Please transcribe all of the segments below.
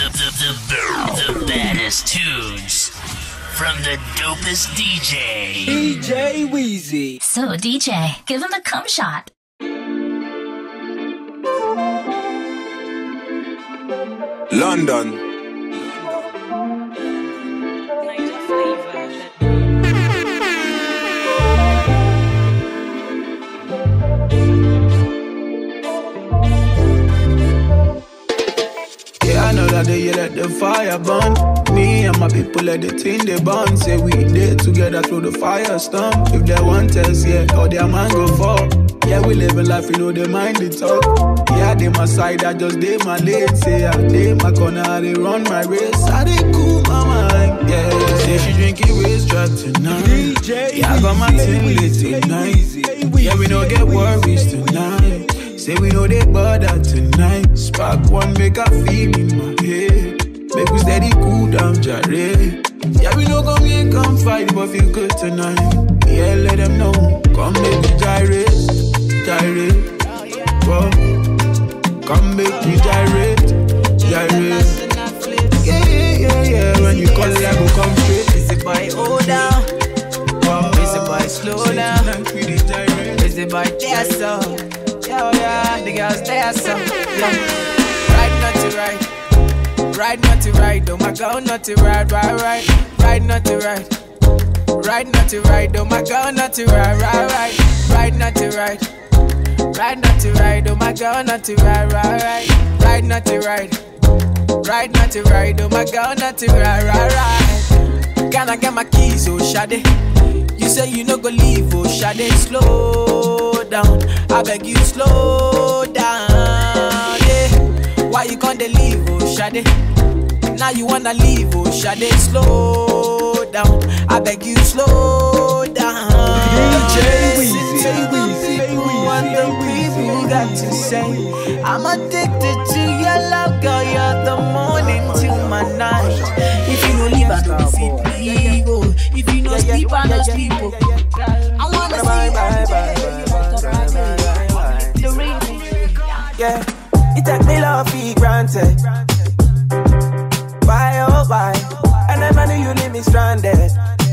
The baddest tunes from the dopest DJ. DJ Wheezy. So DJ, give him the cum shot. London. I know that they let the fire burn. Me and my people let the thing they burn. Say we did together through the fire storm. If they want us, yeah, or their man go fall. Yeah, we live a life, you know they mind the talk. Yeah, they my side, I just they my lane. Say I they my corner, I they run my race. I they cool my mind, yeah. Say she drinking race drop tonight. DJ, yeah, I got my team lit tonight. Yeah, we don't get worries tonight. Say we know they bother tonight. Spark one, make a feel in my head. Make we steady cool down, jare. Yeah, we know come here, come fight, but feel good tonight. Yeah, let them know. Come make me gyrate, gyrate. Whoa. Come make me gyrate, gyrate. Yeah, yeah, yeah, yeah. When you call it, I go come straight. Is it by hold down? Is it by slow down? Is it by dance up? Oh yeah, the girls there so yeah. Ride not to ride, ride not to ride. Oh my girl not to ride, ride, ride not to ride, ride not to ride. Oh my girl not to ride, ride not to ride, ride not to ride. Oh my girl not to ride, ride not to ride, ride not to ride. Oh my girl not to ride. Can I get my keys, oh Shade? You say you no go leave, oh Shade, slow down. I beg you slow down, yeah. Why you can't leave, oh Shade? Now you wanna leave, oh Shade, slow down. I beg you slow down. DJ Wheezy. What the people got to say? I'm addicted to your love, girl. You're the morning to my night. If you don't leave, I don't feel me. If you don't sleep, I don't sleep. I wanna see the ring. Yeah, you take me love for granted. Bye, oh bye. I never knew you leave me stranded.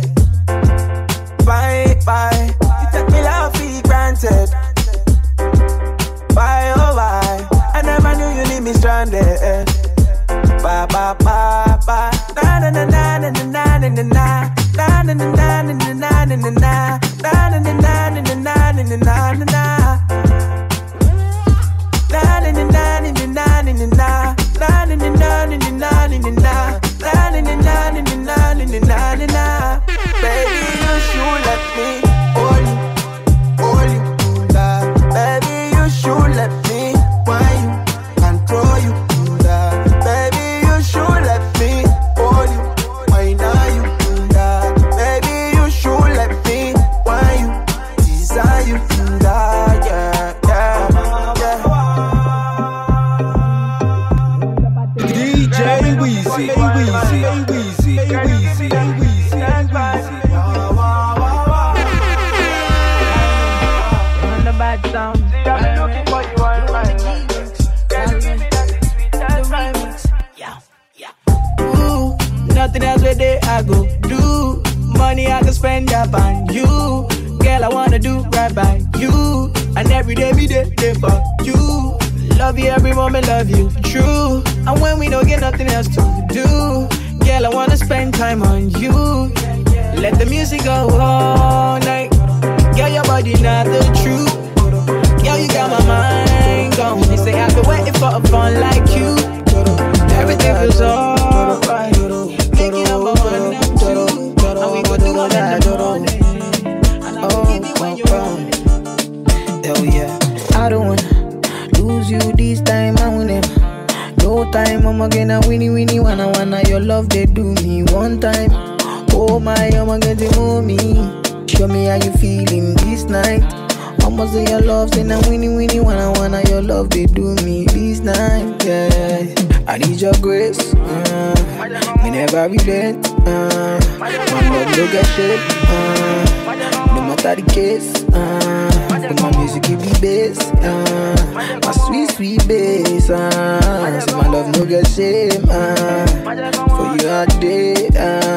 Bye, bye. You take me love for granted. Bye, oh bye. I never knew you leave me stranded. Bye, bye, bye, bye. Na na na na na na na na na. Na na na na na na na na na. Na na na na na na na na na na na. Na na na na na na na na na. Na na na na na na na na na. Na na na na na na na na na. Baby, you should let me hold you, baby, you should let me wine you and throw you. Baby, you should let me hold you, wine you. Baby, you should let me wine you, desire you. Yeah, yeah, yeah. DJ Wheezy. Nothing else where they I go do. Money I can spend up on you. Girl, I wanna do right by you. And every day be there for you. Love you every moment, love you true. And when we don't get nothing else to do, girl, I wanna spend time on you. Let the music go all night. Girl, your body not the truth. Girl, you got my mind gone. They say I've been waiting for a fun like you. Everything feels alright. Making up a one and two. And we go do it in the morning. And I will give you when you're on. Hell yeah. I don't wanna lose you this time, I win it. No time, I'm gonna winnie, wanna your love, they do me one time. Oh my, I'm gonna move me. Show me how you feeling this night. I'ma say your love, say now winnie, wanna your love, they do me this night, yeah. I need your grace, me never relent, my love no get shit, no matter the case. With my music give me bass. My sweet, sweet bass. So my love no get shame. For you all day.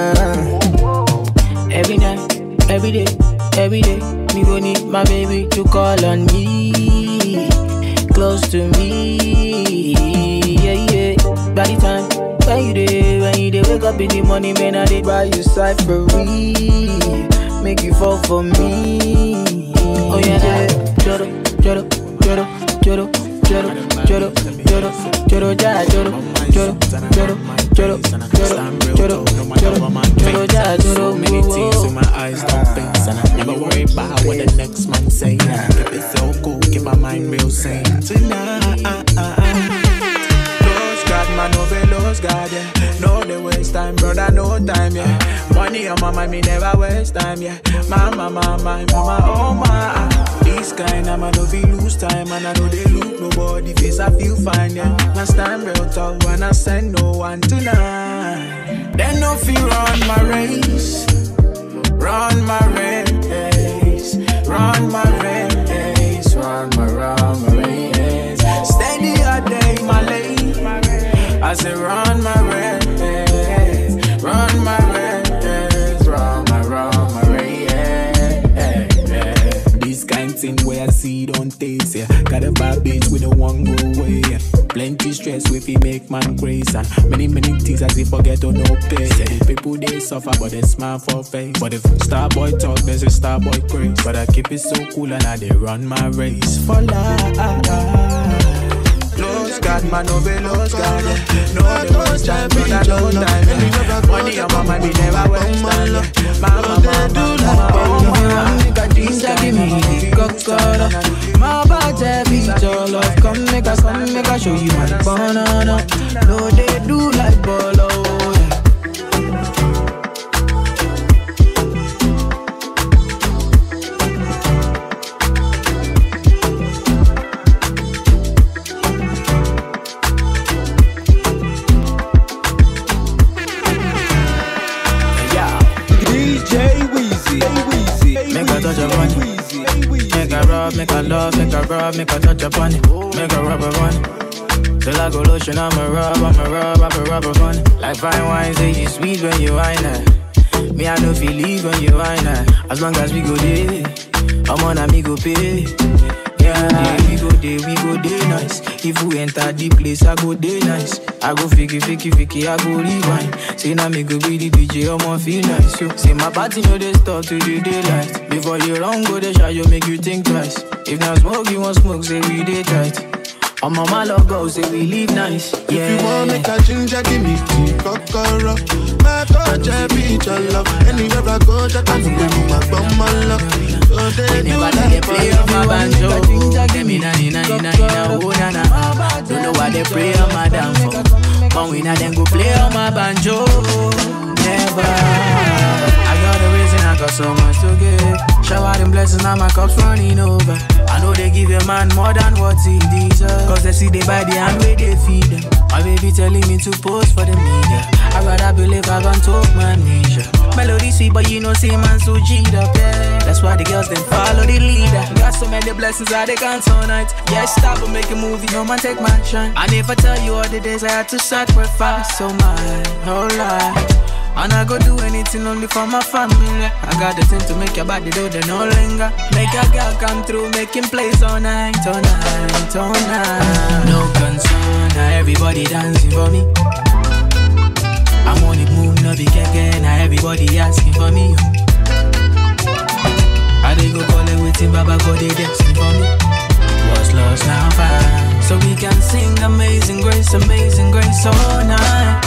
Every night, every day, me gon' need my baby to call on me, close to me, yeah. By the time when you dey wake up in the morning, man, I dey buy you cyphery, make you fall for me. Oh yeah, joro, joro, joro, joro, joro, joro, joro, joro, ja, joro, joro, joro, joro, joro, joro, ja, joro. Many things in my eyes don't face, and I never worry about what the next man say. Keep it so cool, keep my mind real sane. Tonight, Lose God, man, no be lose God, yeah. No, they waste time, brother, no time, yeah. Money on my mind, me never waste time, yeah. Mama, oh my. This kind of man, no be lose time, and I know they look nobody face, I feel fine, yeah. Last time, real talk, when I send no one tonight. Then no fear run my race, run my race, run my race, run my race. Steady a day, my lady. I say run my race, run my race, run my race. This kind thing where I see don't taste, yeah. Got a bad bitch with a one go away, yeah. Plenty stress with it make man crazy, and many things as if forget or no pay. Yeah. People they suffer but they smile for face. But if star boy talk, there's a star boy craze. But I keep it so cool and I they run my race for life. Lose God, man, no be lose God, yeah. No, they waste time, but I no time, yeah. Money on my mind, we never waste time, yeah. Mama, ginger, give me the cocoa. My body beat all up. Come make a show you my banana. No, they do like bolo. Make a love, make a rub, make a touch upon it, make a rubber on it. Till I go lotion, I'm a rub upon it. Like fine wine, say you sweet when you wine it. Me, I know feel leave when you wine it. As long as we go there, I'm on a me go pay. Yeah, we go there nice. If we enter the place, I go there nice. I go fiki, I go rewind. Say now me go be the DJ, I'ma feel nice. Yo. Say my party no they stop to the daylight. Before you run, go the shot, you make you think twice. If not smoke, you want smoke, say we day tight. On my mama go, say we live nice. Yeah. If you want make a ginger, give me tea, cocoa. My touch, beat your love. Anywhere I go, that I do my bum, my love. So they do they play on my banjo. Give me na, oh na. Don't know why they play on my damn phone. But we not then go play on my banjo. Never. I got a reason, I got so much to give. Shower them blessings, now my cup's running over. I know they give a man more than what he deserves. Cause they see they buy the hand where they feed them. My baby telling me to post for the media. I rather believe I can talk my nature. Melody sweet, but you know, say man so G'd up, yeah. That's why the girls then follow the leader. Got so many blessings that they can't tonight. Yeah, stop and make a movie, no man take my shine. I never tell you all the days I had to sacrifice. So my whole life. And I go do anything only for my family. I got the thing to make your body do the no linger. Make a girl come through, make him plays all night. No concern, now everybody dancing for me. I'm on it move, no be keke, now everybody asking for me. I they go call it with him, Baba go they dancing for me. What's lost now fine. So we can sing amazing grace all night.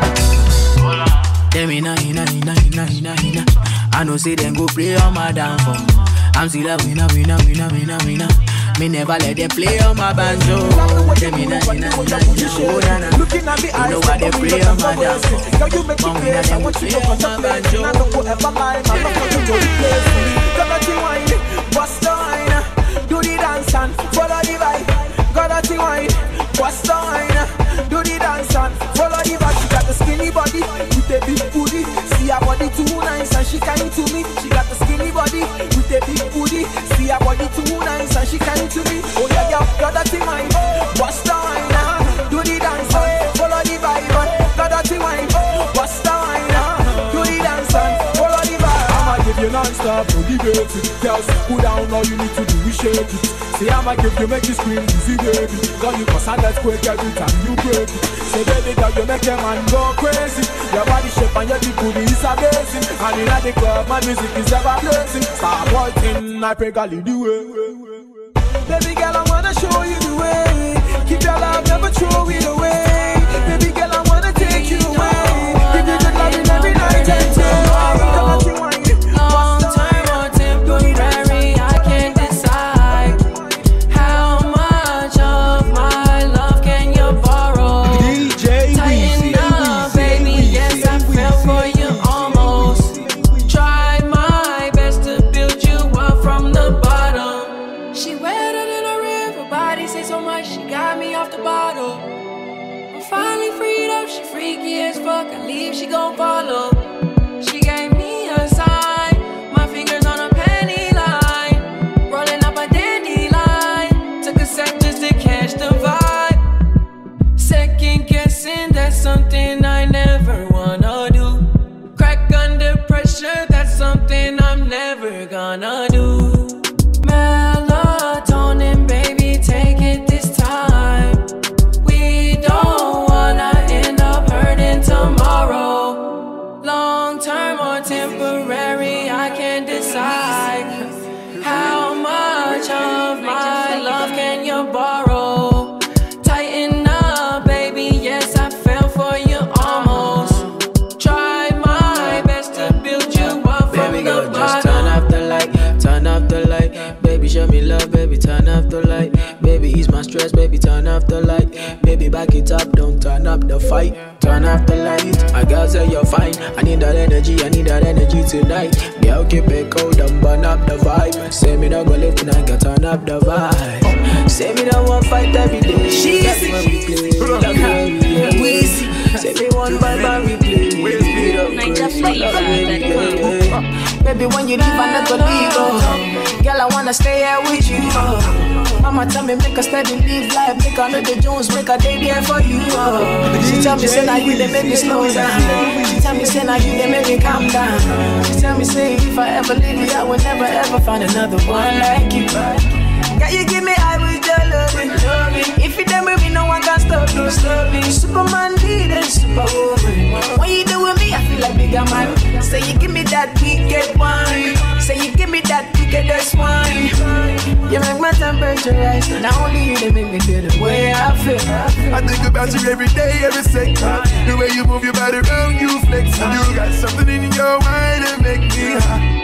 Them in I know say them go play on my downfall. I'm still a winner. Me never let them play on my banjo. Them in looking at me eyes, you know why they play on my downfall. You make it clear, I want you to contemplate. I don't go ever mind, I don't want you to replace me. Got that wine, bust the wine. Do the dance and follow the vibe. Got that wine, bust the wine. Do the dance and follow the vibe. She got the skinny body with a big booty. See her body too nice and she kind to me. She got the skinny body with her body too nice and she kind to me. Oh yeah, girl, got that in mind. Bust the wine, do the dance, follow the vibe. Got that in mind. Bust the wine, do the dance, follow the vibe. I'ma give you non-stop, no debate it. Girls, cool down, all you need to do is shake it. Say I'ma give you, make you scream, easy baby. Girl, you cause that quick every time you break it. Say baby girl, you make a man go crazy. Your body shape and your big booty is amazing. And in the club, my music is ever blazing. Start walking, I pray God lead the way. Baby girl, I wanna show you the way. Keep your love, never throw it away. Baby girl, I wanna take you away. Give you good loving every night and day. Long time or temporary, I can't decide. How much of my love can you borrow? DJ Tighten up, baby, yes, I fell for you almost. Tried my best to build you up from the bottom. She wetter than a river, body say so much, she got me off the bottle. I'm finally freed up, she freaky as fuck, I leave, she gon' follow. She gave me a sign, my fingers on a penny line, rolling up a dandelion. Took a sec just to catch the vibe. Second guessing, that's something I never wanna do. Crack under pressure, that's something I'm never gonna do. Melatonin, baby, take it this time. We don't wanna end up hurting tomorrow. Long term or temporary, I can't decide. How much of my love can you borrow? Tighten up, baby, yes, I fell for you almost. Tried my best to build you up from Baby the girl, just bottom. turn off the light, turn off the light. Baby, show me love, baby, turn off the light. Baby, ease my stress, baby, turn off the light. Baby, back it up, don't turn up the fight. Turn off the light, my girl say you're fine. I need that energy tonight. Girl, keep it cold and burn up the vibe. Say me no go live tonight, girl, turn up the vibe. Say me no want fight every day. That's when we play, that's when we play. Say me one vibe and we play. Baby, when you leave, I never leave. Oh. Girl, I wanna stay here with you. Oh. Mama tell me make a steady live life, make a little Jones, make a day there for you. Oh. She tell me say now you they make me slow down. She tell me say now you they make me calm down. She tell me say if I ever leave you, I will never ever find another one like you. Girl, you give me high with your loving. If you done with me, no one can stop you. Superman need and superwoman. When you do with me, I feel like bigger man. Say you give me that wicked wine. Say you give me that wickedest wine. You make my temperature rise. Not only you, they make me feel the way I feel. I think about you every day, every second. The way you move your body around, you flex. You got something in your mind that make me high.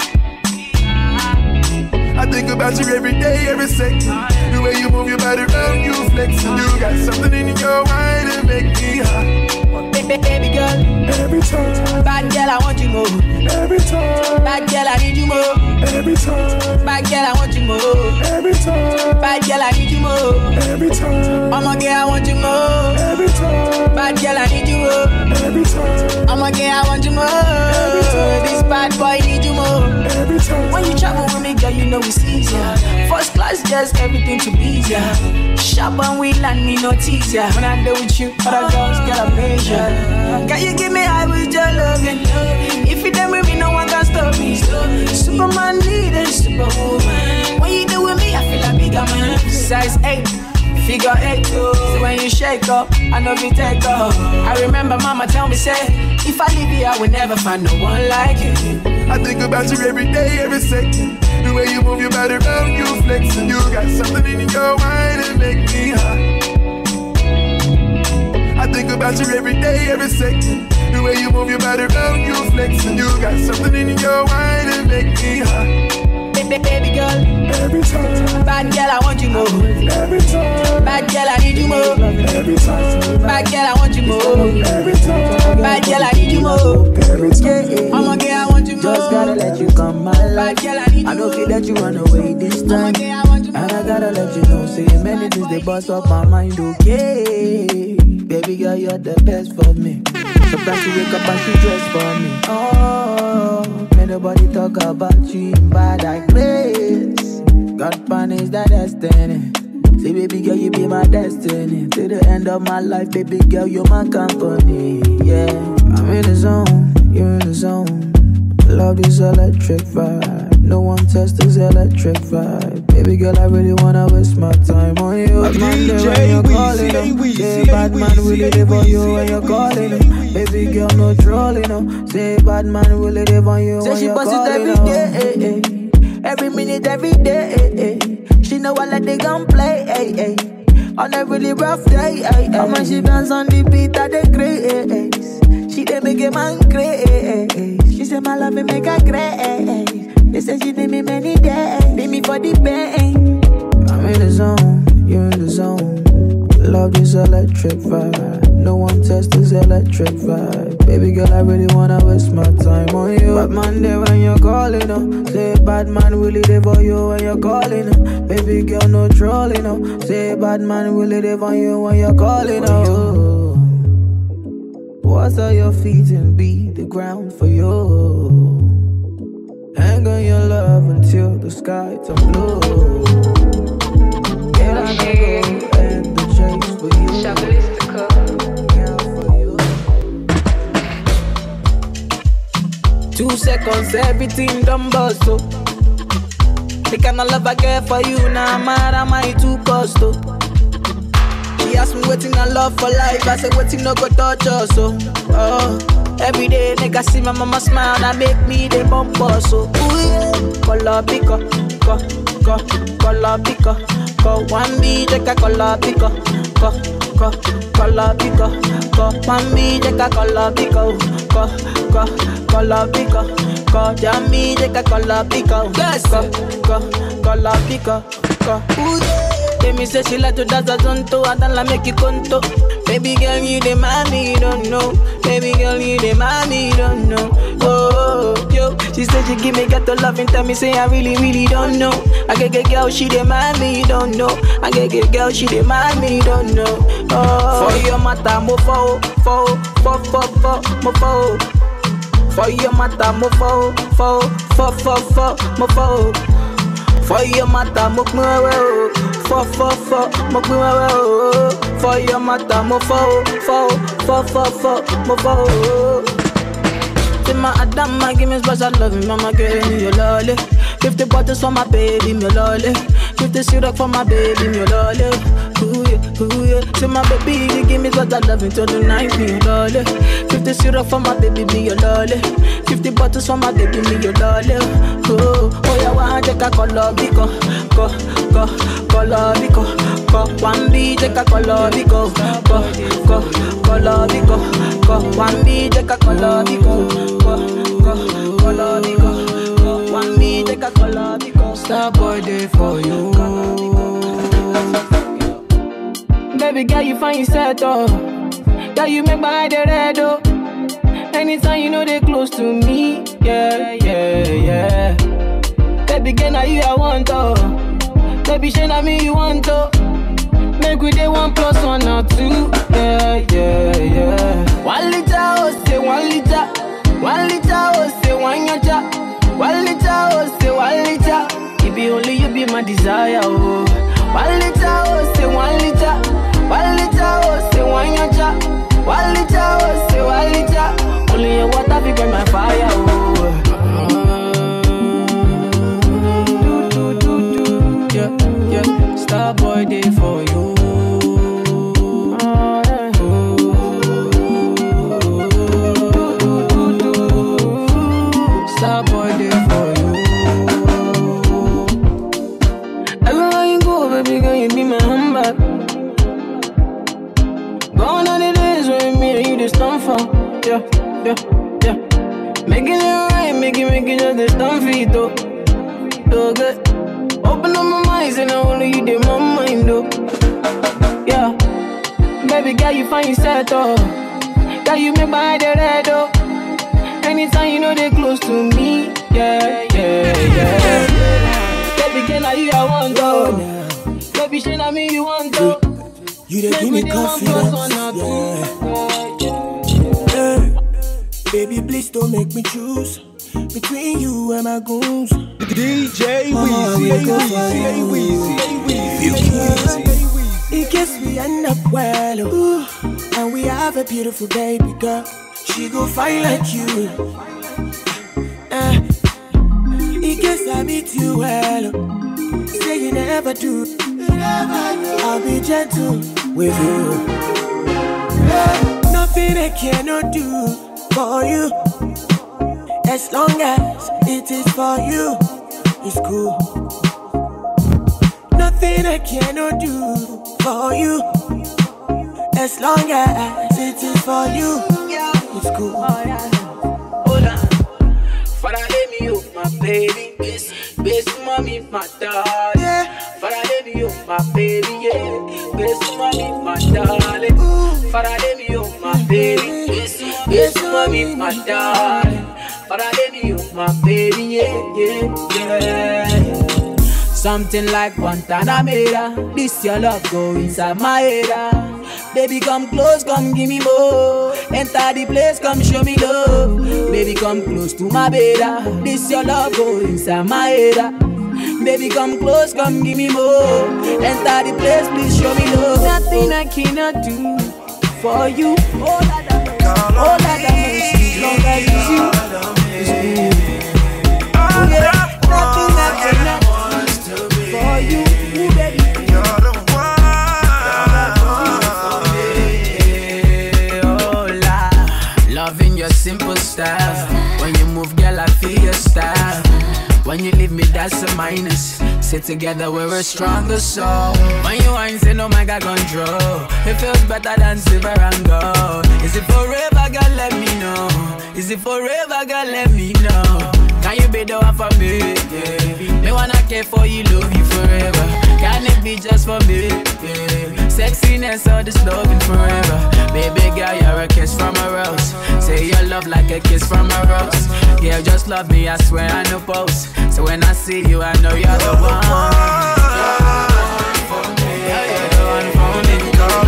I think about you every day, every second. The way you move your body around, you flex. You got something in your mind that make me high. Baby girl, every time. Bad girl, I want you more. Every time. Bad girl, I need you more. Every time. Bad girl, I want you more. Every time. Bad girl, I need you more. Every time. I'm a girl, I want you more. Every time. Bad girl, I need you more. Every time. I'm a girl, I want you more. This bad boy need you more. Every time. When you travel with me, girl, you know it's easier. First class, just everything to be easier. Shop and we land me no teaser. When I do with you, other girls get a pleasure. Can you give me high with your loving? If you done with me, no one can stop me. Superman need and superwoman. When you do with me, I feel like bigger man. Size 8, figure 8. So when you shake up, I know you take up. I remember mama tell me, say, if I leave you, I will never find no one like you. I think about you every day, every second. The way you move your body around, you flex. And you got something in your mind that make me high. I think about you every day, every second. The way you move your body around, you flex. And you got something in your mind that make me high. Baby girl, every time. Bad girl, I want you more. Every time. Bad girl, I need you more. Every time. Bad girl, I want you more. Every time. Bad girl, I need you more. Every time. I'm a girl, I want you more. Just gotta let you come my life. Bad girl, I need you more. I don't feel that you run away this time. I'm a girl, I want you more. And I gotta let you know, say many things they bust up my mind, okay. Baby girl, you're the best for me. Sometimes you wake up and she dress for me. Oh, may nobody talk about you in bad like grace. God plan is the destiny. See, baby girl, you be my destiny. Till the end of my life, baby girl, you're my company. Yeah, I'm in the zone, you're in the zone. Love this electric vibe. No one tests this electric vibe. Baby girl, I really wanna waste my time on you. Bad man, when you're calling them. Say bad man, really live on you when you're calling them. Baby girl, no trolling them. Say bad man, really live on you when you're calling them. Say she every day, every minute, every day. She know I let the gun play, on a really rough day, how much she dance on the beat at the grace. She dey make a man crazy. She say my love make her crazy. They say she need me many days. Need me for the pain. I'm in the zone, you're in the zone. Love this electric vibe. No one tests this electric vibe. Baby girl, I really wanna waste my time on you. Bad man there when you're calling up. Say bad man really live for you when you're calling up. Baby girl, no trolling up. Say bad man really live on you when you're calling up. Water your feet and beat the ground for you. Hang on your love until the sky turns blue. Get on the go and the chase for you. Girl, for you. 2 seconds, everything done bust, so the kind of love I get for you, now mad am I too cost, so she asked me waiting I love for life. I said waiting no go touch us, so every day nigga see my mama smile, that make me the bumper, so ooh yeah. Color pico, color pico, one be take a color pico, color pico, one be take a color pico, color pico, jammy take a color pico, yes, color pico, ooh yeah. Me say she like to dance a zonto, I don't like make you conto. Baby girl, you the mommy, you don't know. Baby girl, you the mommy, you don't know. Oh, yo, she said she give me ghetto love and tell me say I really don't know. I get girl, she the mommy, you don't know. I get girl, she the mommy, you don't know. Oh, for your mata, mo fo, mo fo. For your mata, mo fo, mo fo. For your mata, mo kmwe, mo kmwe. For your mata, mo mo fo. Say my Adama, give me special love, mama, give me your lolly. 50 bottles for my baby, me lolly. 50 syrup for my baby, me lolly. Ooh yeah. Say my baby, you give me special love until the night, me lolly. 50 syrup for my baby, me your lolly. 50 bottles for my baby, me your lolly. Oh yeah, one take a color bico, color bico, one be take a color bico, color bico, one be take a color bico, color bico, one be take a color bico. Star boy day for you. Baby girl, you find yourself oh. Girl, you make my head red oh. Anytime you know they close to me, yeah. Baby girl, now you I want oh. Baby, shey na me you want to. Make we day 1 + 1 or 2. Yeah. 1 liter, oh say 1 liter. 1 liter, oh say 1 yacha. 1 liter, oh say 1 liter. It be only you be my desire, oh. 1 liter, oh say 1 liter. 1 liter, oh say 1 yacha. 1 liter, oh say 1 liter. Only your water be burn my fire, oh. Yeah. Star boy day for you. Star boy day for you. Everywhere you go, baby girl, you be my handbag. Gone are the days when me and you just stand for. Yeah. Making it right, making just the stand for it, though. So good. Open up my mind, and only you did my mind, though. Yeah. Baby girl, you find yourself, though. Girl, you make my head red, though. Anytime you know they close to me, yeah. Baby girl, now you I want, though. Baby, shey na me you want, though. You dey give me confidence, yeah. Baby, please don't make me choose. between you and my goons. DJ Weezy. In case we end up well, ooh, and we have a beautiful baby girl, she gon' fight like you. In case I meet you well, say you never do, I'll be gentle with you. Nothing I cannot do for you, as long as it is for you, it's cool. Nothing I cannot do for you, as long as it is for you, it's cool. Hold on, Father, let me you, my baby. Best mommy, my darling. Father, let me you, my baby. Yeah, best mommy, my darling. Father, let me you, my baby. Best mommy, my darling. Father, let me you, my baby. Yeah. Something like Guantanamera. This your love go inside my head. Baby, come close, come give me more. Enter the place, come show me love. Baby, come close to my bed. This your love go inside my head. Baby, come close, come give me more. Enter the place, please show me love. Nothing I cannot do for you. All that mercy, long as it's you. Nothing I cannot do for you, baby. Loving your simple style. When you move, girl, I feel your style. When you leave me, that's a minus. Sit together, we're a stronger soul. When you ain't say no, my God, control. It feels better than silver and gold. Is it forever, girl, let me know. Is it forever, girl, let me know. Can you be the one for me? Yeah. Me wanna care for you, love you forever. Can it be just for me? Yeah. Sexiness or this loving forever. Baby girl, you're a kiss from a rose. Say your love like a kiss from a rose. Yeah, just love me, I swear I no post. So when I see you, I know you're the one. Yeah, you're the one for me.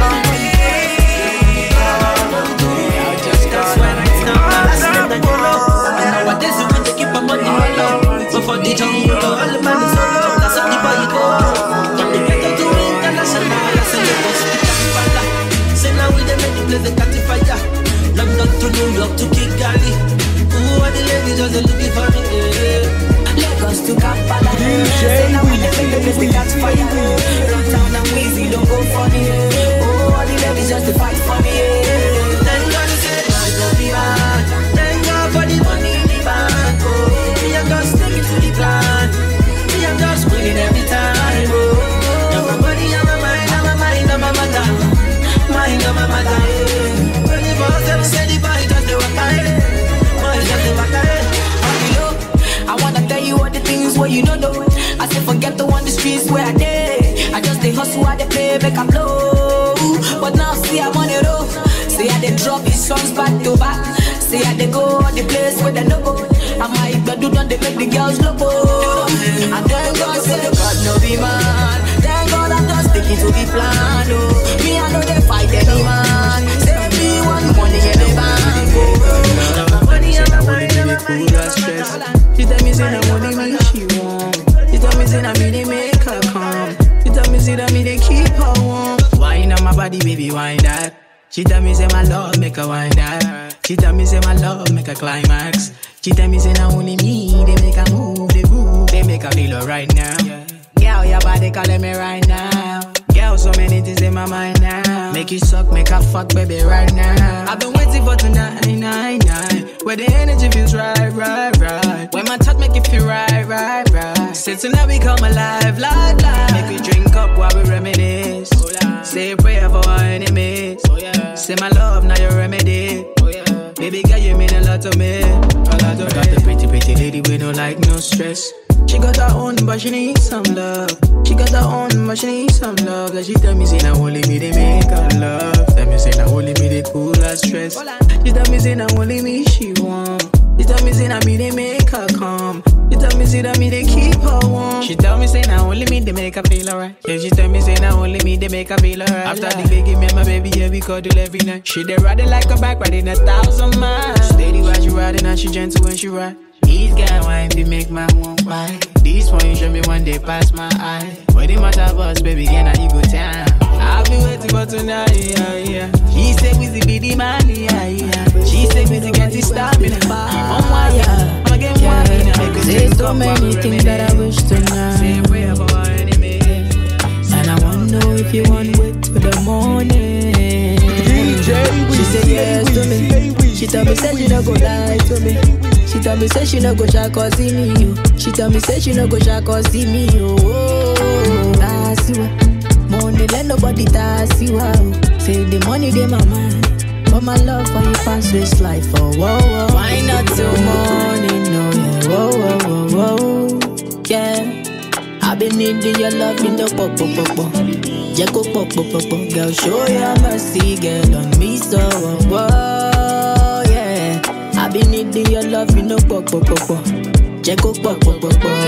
I just can't when it's not my last name. What is it when you keep my money low? But for the jungle, all the man is solo. That's how the boy go. From the ghetto to international, I say you must be Kampala. Say now we them make the place the catty fire. London to New York to Kigali. Who are the ladies just looking for me? Lagos to Kampala. Say now we them make the place the catty fire. Run down and Weezy don't go funny. Oh, all the ladies just to fight for me. Thank God say I don't be bad. Thank God for the money in the bank. Oh, me I'm just sticking to the plan. Me I'm just winning every time. Oh, now my body, I'm my mind, I'm my mind, I'm my matter. Mind on my matter. When the boss ever said the boy just the walk ahead. Boy just the walk ahead. I wanna tell you all the things where you don't know. I say forget the one the streets where I did. I just they hustle, I they play, make I blow. But now see I'm on the road. See I they drop his songs back to back. See I they go on the place where they no go. I might but do not they make the girls look. And thank God say God no be man. Thank God I'm just sticking to the plan. Oh, me I know they fight any man. Save me one money in the bank. Money on my mind, on my mind, on my mind. She tell me say na money me she want. She tell me say na me they make her come. She tell me say that me they keep her warm. Wine on my body, baby, wine that. She tell me say my love make her wine that. She tell me say my love make her climax. She tell me say na only me they make her move, they move, they make her feel right now. Girl, your body calling me right now. Girl, so many things in my mind now. Make you suck, make her fuck, baby, right now. I've been waiting for tonight, where the energy feels right. When my touch make you feel right. Say tonight we come alive, live. Make we drink up while we reminisce. Say a prayer for our enemies. Say my love, now your remedy. Baby girl, you mean a lot to me. Got the pretty lady with no like, no stress. She got her own, but she needs some love. She got her own, but she needs some love. Cause she tell me, say, now only me, they make her love. Tell me, say, now only me, they cool her stress. She tell me, say, now only me, she want. She tell me, say, now me, they make her come. She tell me, say, that me, they keep her warm. She tell me, say, now only me, they make her feel alright. Yeah, she tell me, say, now only me, they make her feel alright. After the big me and my baby, yeah, we cuddle every night. She they ride it like a bike, riding 1,000 miles. Steady while she riding and she gentle when she ride. These guys wine be make my won't buy. This one you show me one day pass my eye. What the matter boss, baby, can I you go down? I've been waiting for tonight, yeah. She said we be the man, yeah. She said we get this stamina. On wire, I'ma get wine. There's so many things that I wish to know. And I wanna know if you want wait till the morning. She said yes to me. She told me say she no go lie to me. She told me say she no go shy cause see me you. She told me say she no go shy cause see me you. That's you. Money let nobody tax you out. Say the money they my mind, but my love for you pass this life. Oh whoa whoa. Why not till morning? No yeah. Whoa whoa whoa whoa. Yeah. I been needing your love in the pop pop pop pop. Jacko pop pop pop pop. Girl show your mercy, girl on me so whoa yeah. I been needing your love in the pop pop pop pop. Jacko pop pop pop pop.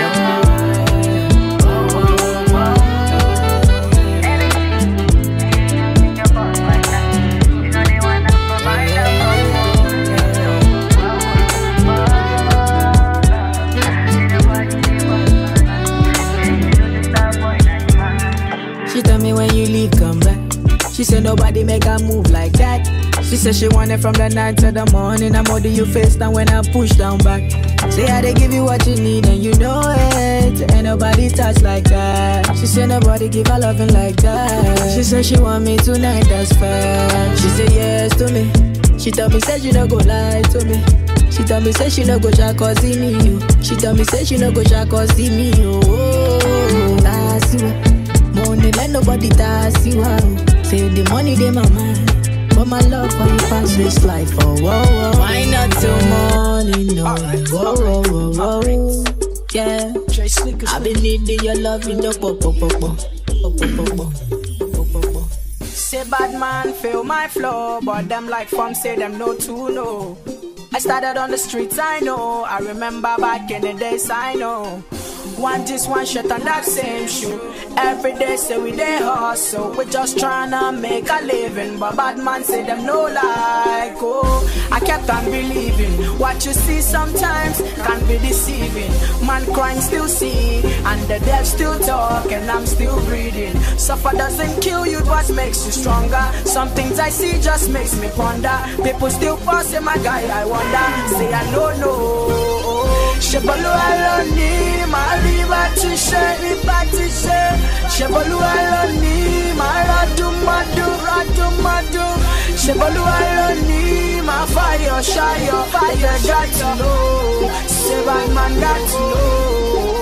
She tell me when you leave, come back. She said nobody make her move like that. She said she want it from the night to the morning. I'm holding you face down when I push down back. Say how they give you what you need and you know it. Ain't nobody touch like that. She said nobody give her loving like that. She said she want me tonight, that's fair. She said yes to me. She told me say she no go lie to me. She told me say she no go shy cause see me you. She told me say she no go shy cause see me you. Oh, that's you. Money let nobody tax you out. Say the money they my mind, but my love for you pass this life. Oh whoa whoa. Why not till morning? No. Whoa whoa whoa whoa. Yeah. I been needing your love in the pop pop pop pop. Say bad man feel my flow, but them like fun say them no to know. I started on the streets, I know. I remember back in the days, I know. One just one shot on that same shoe. Every day say we dey hustle. We just tryna make a living, but bad man say them no like. Oh, I kept on believing. What you see sometimes can be deceiving. Man crying still see, and the dead still talk, and I'm still breathing. Suffer doesn't kill you, what makes you stronger. Some things I see just makes me ponder. People still passing my guy, I wonder. Say I don't know. Shebolu aloni, mariba tishe, riba tishe. Shebolu aloni, maradu madu. Shebolu aloni, my fire, fire got to know. Seven man got to know.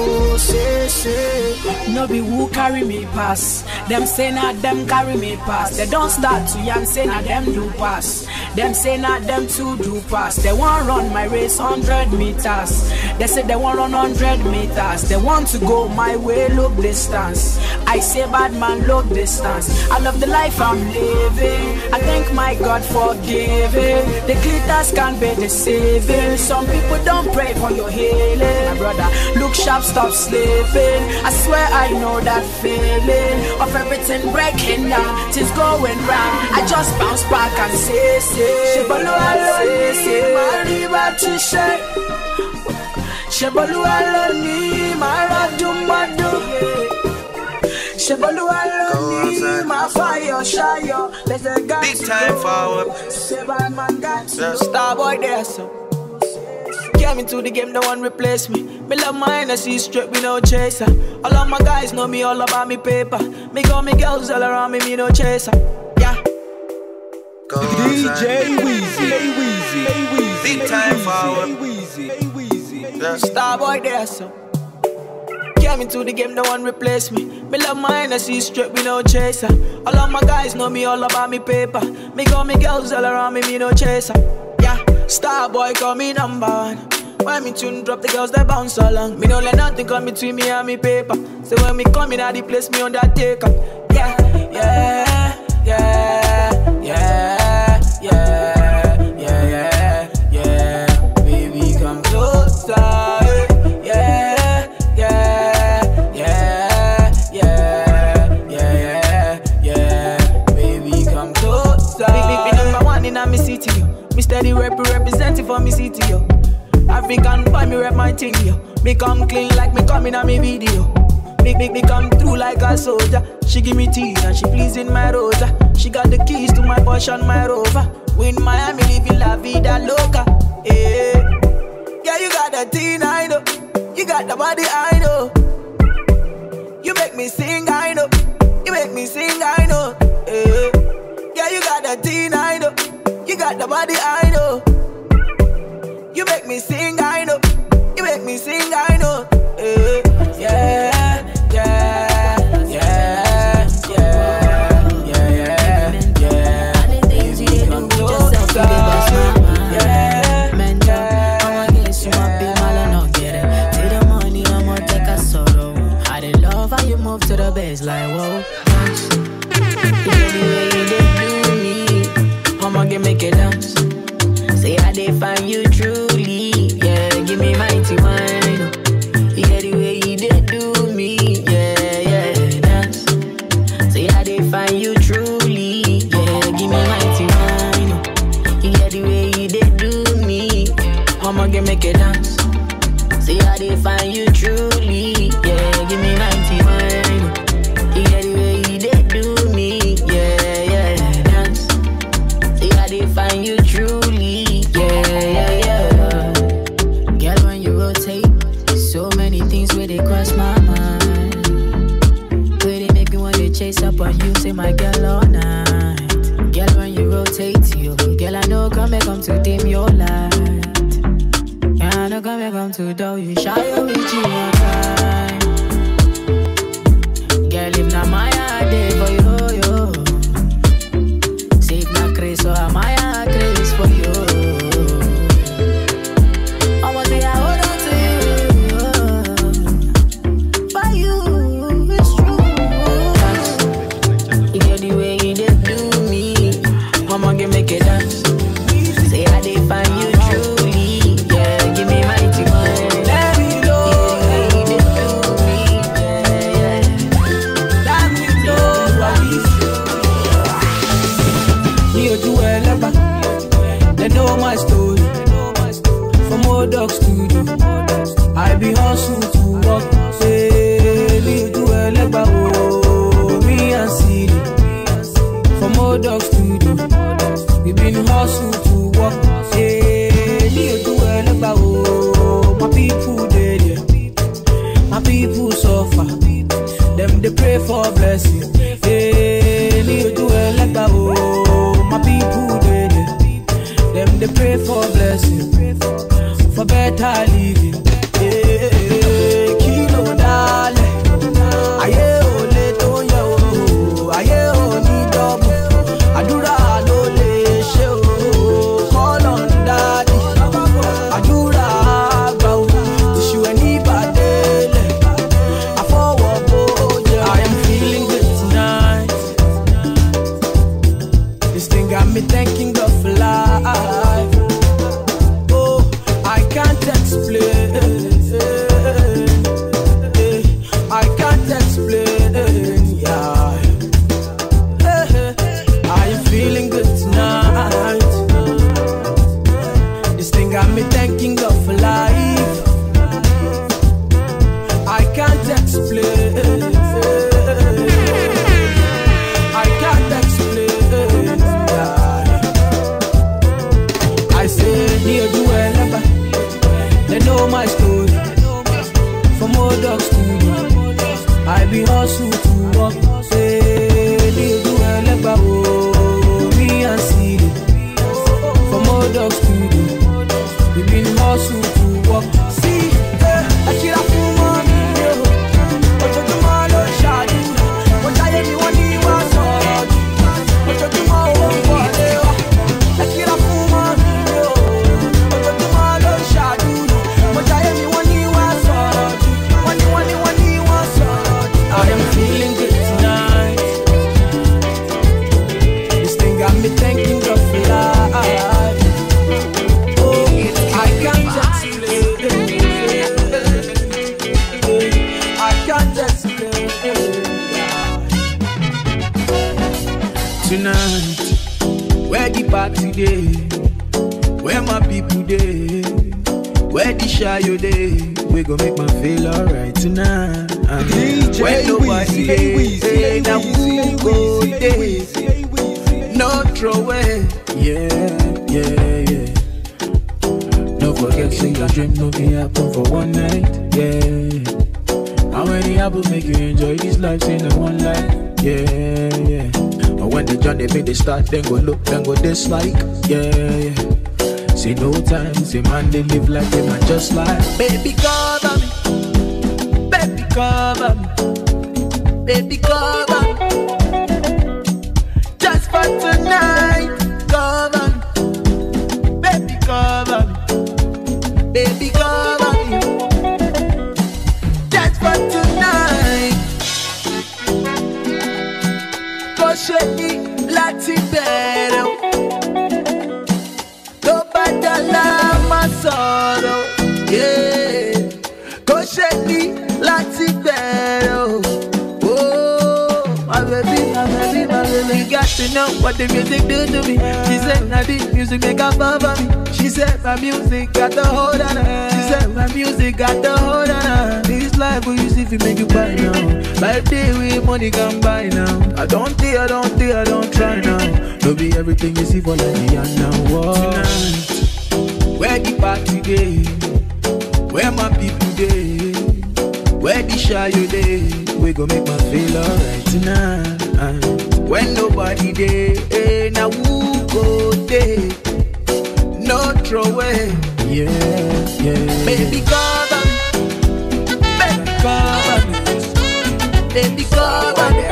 Say, no be who carry me pass. Them say not them carry me pass. They don't start to yarn, say not them do pass. Them say not them too do pass. They want run my race 100 meters. They say they want run 100 meters. They want to go my way, look distance. I say bad man, look distance. I love the life I'm living. I thank my God for giving. The glitters can't be deceiving. Some people don't pray for your healing. My brother, look sharp, stop slipping. I swear I know that feeling of everything breaking down, things going round. I just bounce back and say, Shebolu aloni, mariba tishe. Shebolu aloni, maradu madu. Shebolu aloni, my fire, shayo. There's a guy big time forward. Seven man got to star boy there, so. Came into the game, no one replace me. Me love my energy straight, we no chaser. All of my guys know me all about me paper. Me got me girls all around me, me no chaser. Yeah. DJ Weezy, big time forward. Star boy there, so. Came into the game, no one replace me. Me love my energy straight, we no chaser. All of my guys know me all about me paper. Me got me girls all around me, me no chaser. Yeah. Star boy call me number one. When me tune drop, the girls they bounce along. Me no let nothing come between me and me paper. So when me come in at the place, me undertaker. Yeah, yeah, yeah, yeah, yeah, yeah, yeah. Baby, come closer. Yeah, yeah, yeah, yeah, yeah, yeah. Baby, come closer. Big number one in a me city, yo. Me steady representing for me city, yo. I African boy, me rep my thing, yo. Me come clean like me coming on me video. Me come through like a soldier. She give me tea and she pleasing my rosa. She got the keys to my Porsche and my Rover. We in Miami living la vida loca. Yeah, yeah, you got the teen, I know. You got the body, I know. You make me sing, I know. You make me sing, I know. Yeah, yeah, you got the teen, I know. You got the body, I know. You make me sing, I know. You make me sing, I know. Yeah, yeah. To the bass like whoa, dance. Anyway you did do me, I'ma make it dance. Say I did find you truly, yeah. Give me mighty wine. You get the way you did do me, yeah, yeah, dance. Say I did find you truly, yeah. Give me mighty wine. You get the way you did do me, I'ma make it dance. Say I did find you truly, yeah. Give me mighty wine. Find you truly, yeah. Girl, when you rotate, so many things where they cross my mind. Where they make me want to chase up on you, say my girl all night. Girl, when you rotate, you girl, I know come to dim your light. I know come to do you shy with you one time. Girl, if not my heart day for you, yo. Save my grace, so am I? For you, I want to hold on to you. For you, it's true. You get the way you did do me, I'ma make it dance. Say I did find you truly, yeah. Give me mighty mind. Let me know. You did do me, yeah. Let me know. You do well, they know my story. From old dog studio, I be hustle to work. Say, me do a legba, oh, me and Siri. From old dog studio, we been hustle to work. Say, me do a legba, oh, my people dead, yeah. My people suffer. Them they pray for blessing. Hey, me do a legba, oh, my people dead, yeah. Them they pray for blessing, for better living. Yeah, kilo dale, aye ole to yo, aye oni double, adura no le show. Call on daddy, adura bow, issue any badele. I forward boja, I am feeling good tonight. This thing got me thanking God for life. Oh, I can't explain. I can't explain. Yeah. I am feeling good tonight. This thing got me thanking God for life. I can't explain. I can't explain. I say, near do ever. They know my story. From old dog studio, I be hustle to work. Say, near do ever. Oh, me and Siri. From old dog studio, we been hustle to work. See, I kill a fool mommy, yo. But to tomorrow, shawty. What I anyone he was on. But to tomorrow, what they are. I kill a fool mommy. I am feeling good tonight. This thing got me thanking God for life. Oh, I can't explain. I can't explain. Tonight, where the party day? Where my people day? Where the shy you day? We gon' make my feel alright tonight. DJ when nobody day, now who go day? No throw away. Yeah. Don't forget, say your dream no be happen for one night. Yeah. How many apples make you enjoy this life in one life? Yeah. But when the journey make they start, then go look, then go dislike. Yeah. Say no time, say man they live like they man just like. Baby cover me, baby cover me, baby cover me. Just for tonight, cover me, baby cover me, baby cover me. Just for tonight. Go shake me like it better. My sorrow, yeah. Go shake me like it better. Oh, my baby. You got to know what the music do to me. She said, now the music make her fall for me. She said, my music got the hold on her. She said, my music got the hold on her. This life will use if you make you buy now. By the day with money can buy now. I don't try now. Don't be everything you see for like me and now. Tonight. Where the party day? Where my people day? Where the shy you day? We gon' make my feel alright tonight. When nobody day, now who go day? No throw away. Yeah. Baby cover me, baby cover me, baby cover me.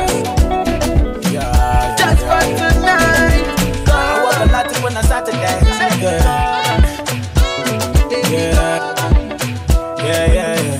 Just for tonight. I walk a lot when I start to dance. Yeah.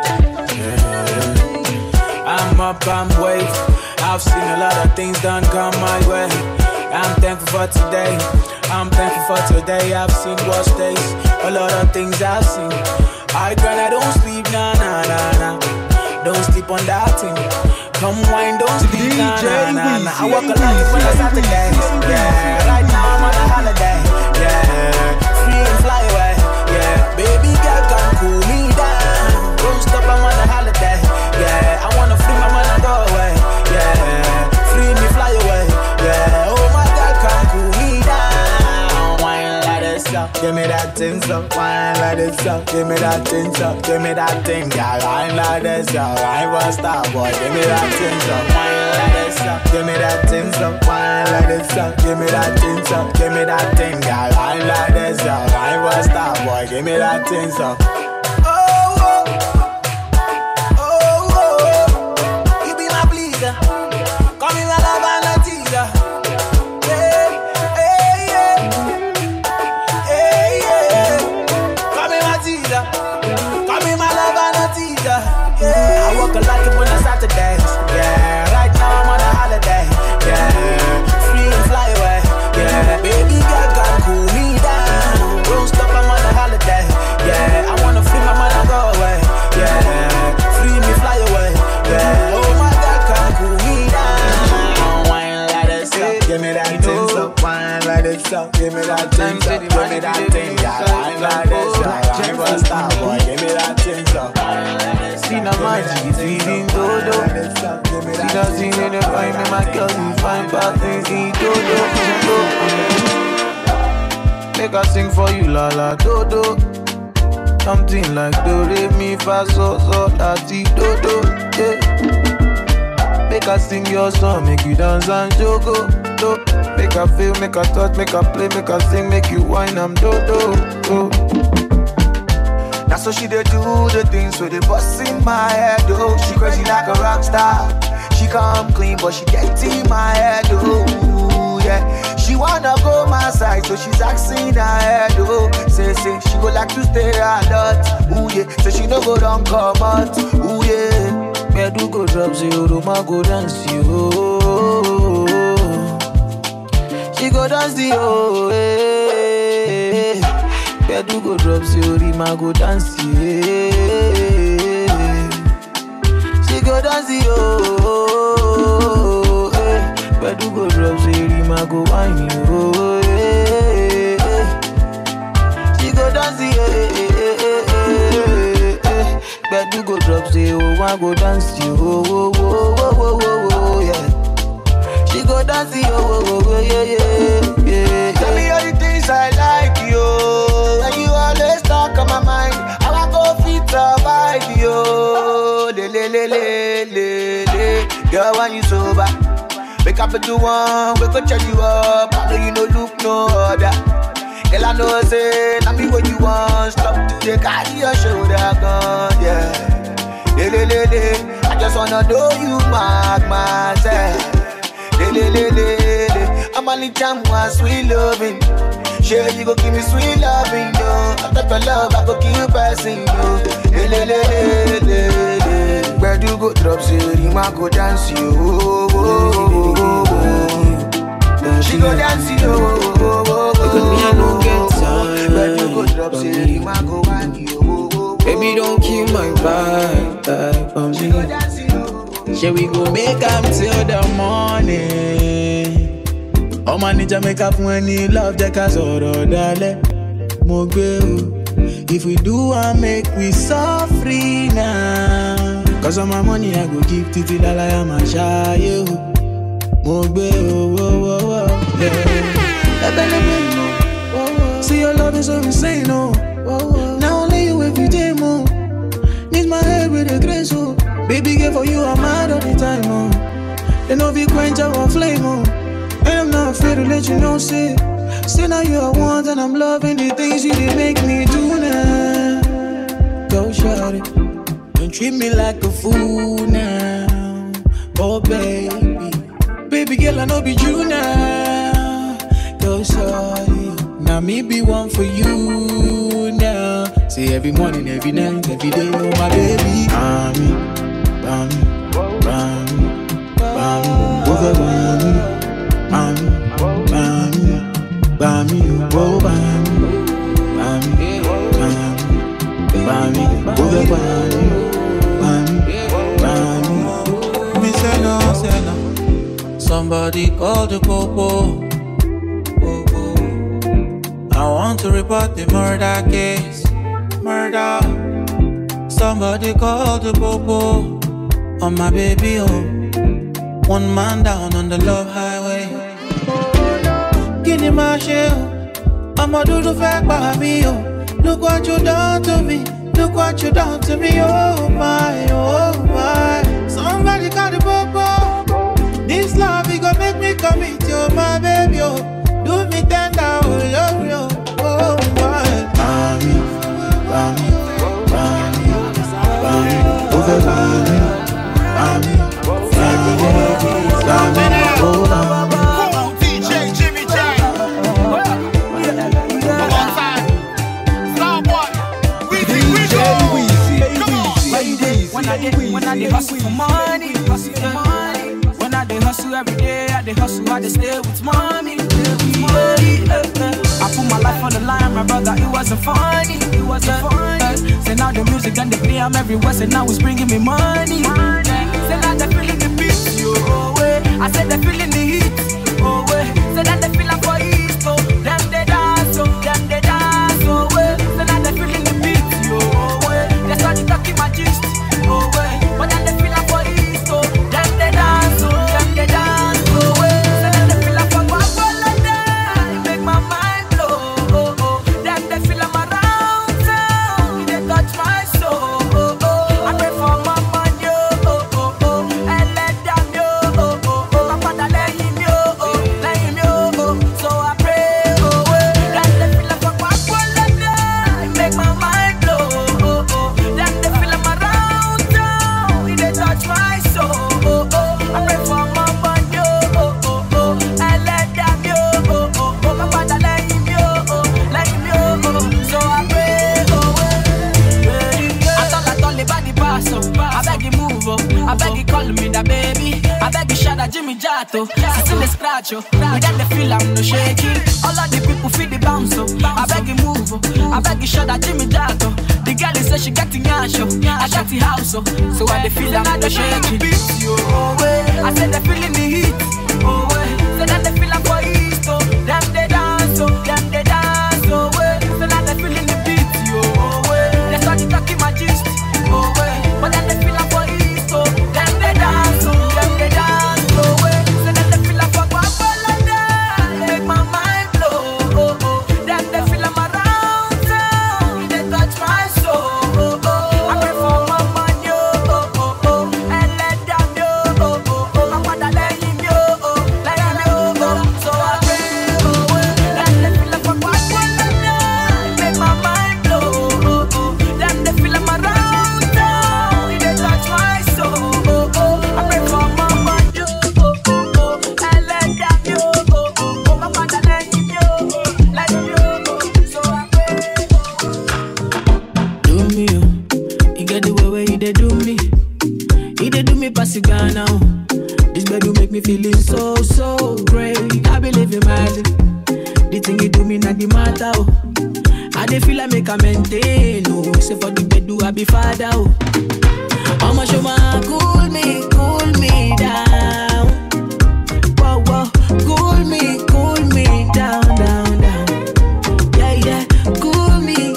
I'm up, I'm wave. I've seen a lot of things done come my way. I'm thankful for today. I've seen worse days. A lot of things I've seen. I don't sleep, nah. Don't sleep on that thing. Come wine, don't sleep, nah. I walk a lot when I start to dance. Yeah, right now I'm on a holiday. Yeah, free and fly away. Yeah, baby girl, come cool me down. Don't stop, I'm on a holiday. Yeah, I wanna free my mind and go away. Yeah, free me, fly away. Yeah, oh my God, come cool me down. Wine like this up, give me that thing up. Wine like this up, give me that thing up. Give me that thing, girl. Wine like this up, I was star boy. Give me that thing up. Wine like this up, give me that thing up. Wine like this up, give me that thing up. Give me that thing, girl. Wine like this up, I was star boy. Give me that thing up. I walk a lot when I start to dance. Yeah, right now I'm on a holiday. Yeah, free and fly away. Yeah, baby girl, come cool me down. Don't stop, I'm on a holiday. Yeah, I wanna free my mind and go away. Yeah, free me, fly away. Yeah, oh my God, come cool me down. Wine like this up, give me that thing up. Wine like this up, give me that thing up. Give me that thing, yeah. Wine like this up, I'm a star boy. Give me that thing up. See no magic, it's eating dodo. See no scene in the find me, my girl, you find bad things, eat dodo. Make I sing for you, la la dodo. Something like do, re, mi, fa, so, la, ti, dodo. Yeah. Make I sing your song, make you dance and jogo. Do. Make I feel, make I touch, make I play, make I sing, make you whine, I'm dodo. Oh. That's so she dey do the things with the bust in my head, oh. She crazy like a rock star. She come clean, but she dirty my head, oh. Yeah, she wanna go my side, so she's asking her head, oh. Say, she go like to stay a lot, ooh yeah. So she no go down come out, ooh yeah. Me do go drop zero, ma go dance you, oh. She go dance the oh, eh. Bedu go drop theory, ma go dance, yeah. She go dance, oh, eh. Bedu go drop theory, ma go wine, oh, eh. She go dance, yeah. I go dance you, oh, oh, oh, oh, oh, oh, yeah. She go dance you, oh, oh, oh, yeah, yeah, yeah. Tell me all the things I like you, and you always talk on my mind. How I go fit survive you, le le le le le le. Girl, when you sober, wake up at the one, we go check you up. I know you no look no other. Girl, I know say, now me what you want. Stop to the carry your shoulder gun, yeah. Le le le le, I just wanna know you mark myself. Le le le le le, I'm only jam one sweet loving. Sure you go give me sweet loving, yo. After the love, I go keep passing you. Le le le le le le, where do go drop zero, you might go dance you. Oh, oh, oh, oh. She go dance you. Oh, oh, oh, oh. Because me I don't get time. Where do go drop zero, you might go wind you. Baby, don't kill my vibe on me. Shall we go make up till the morning? Oh man, need to make up when you love the casoro dale. If we do, I make we so free now. Cause all my money I go give to the dollar, I'm a shy. Mogbe, oh, oh, oh, oh, yeah. See your love is so insane, oh. Now only you every day, more. Needs my head with a grace, oh. Baby, girl, for you, I'm mad all the time, oh. They know if you quench our flame, oh. And I'm not afraid to let you know, say now you are one, and I'm loving the things you did make me do now. Go shawty, don't treat me like a fool now. Oh baby, baby girl, I know be you now. Go shawty, now me be one for you now. Say every morning, every night, every day, oh my baby. Bami, bami, bami, bami, over bami. Bami, bami, bami, oh bami, bami, bami, bami, oh bami, bami. Me say no. Somebody call the popo. I want to report the murder case. Murder. Somebody call the popo on my baby, oh. One man down on the love highway. Guinea my shell, I'ma do the fact by me, oh. Look what you done to me, look what you done to me, oh my, oh my. Somebody call the popo. This love, it gon' make me commit, oh my baby, oh. Do me tender, oh, yo, oh my. Bami, bami, bami, bami, over bami, bami. DJ Jimmy J. One more time. Starboy. We go. Come on. When I dey hustle for money, when I dey hustle every day, I dey hustle, I dey stay with mommy. I put my life on the line, my brother, it wasn't funny. It wasn't funny. Say now the music and the play, I'm everywhere, say now it's bringing me money. Say now they feeling the beat, oh way. I said they feeling the heat, oh way. Say that they feeling for East, oh. Them they dance, oh way. Say now they feeling the beat, oh way. They start talking my gist, oh way. But then they feeling for East, oh. Them they dance, oh way. Say that they feeling for Guagualada, it make my mind blow, oh oh. Them they feeling around town, they touch my soul, oh oh. I pray for my money, oh oh oh. And let them know, oh oh oh. My father let him know, oh. So I pray, oh way. Them they feeling for Guagualada, it make my mind blow, oh oh. Them they feeling around town, they touch my soul, oh oh. I pray for my money, oh oh oh. And let them know, oh oh oh. My father let him know, oh. So I pray, oh way. I told the body pass, oh. I beg you move, oh. I beg you call me that baby. I beg you shout at Jimmy Jato. I still a scratch, oh. We got the feel I'm no shaking. All of the people feel the bounce, oh. I beg you move, oh. I beg you shout at Jimmy Jato. The girl is say she got the yash, oh. I got the house, oh. So I the feel I'm no shaking. Oh way. I said they feeling the heat, oh way. Say that they feel I'm for East, oh. Them they dance, oh. Them they dance, oh way. Say that they feeling the beat, oh way. They start talking my gist, oh way. But then they feel I'm for East. they feel like make a maintain. Oh, say for the bed do I be father. Oh, I'ma show my cool me down. Whoa, whoa, cool me down, down, down. Yeah, yeah, cool me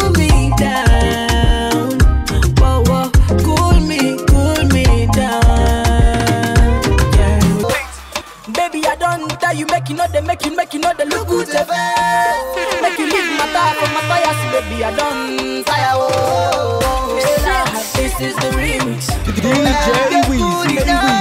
down. Whoa, whoa, cool me down. Yeah. Baby, I don't tell you, make you know the look good, make you leave my tire for my fire. So baby, I don't fire. Oh, this is the remix. DJ Weezy.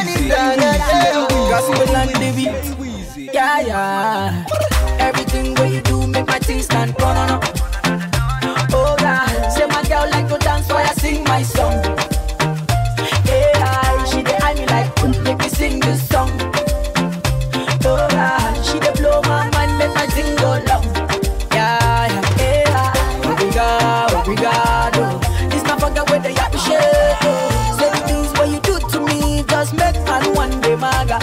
Gospel and the beat. Yeah, yeah. Everything what you do make my things stand. No, no, no. Oh God, say my girl like to dance while I sing my song. Yeah, she dey eye me like make me sing this song. Oh God, she dey blow my mind, make my thing go long. Yeah, yeah, yeah. Obrigado. It's not forget where they appreciate. Say the things what you do to me, just make man one day maga.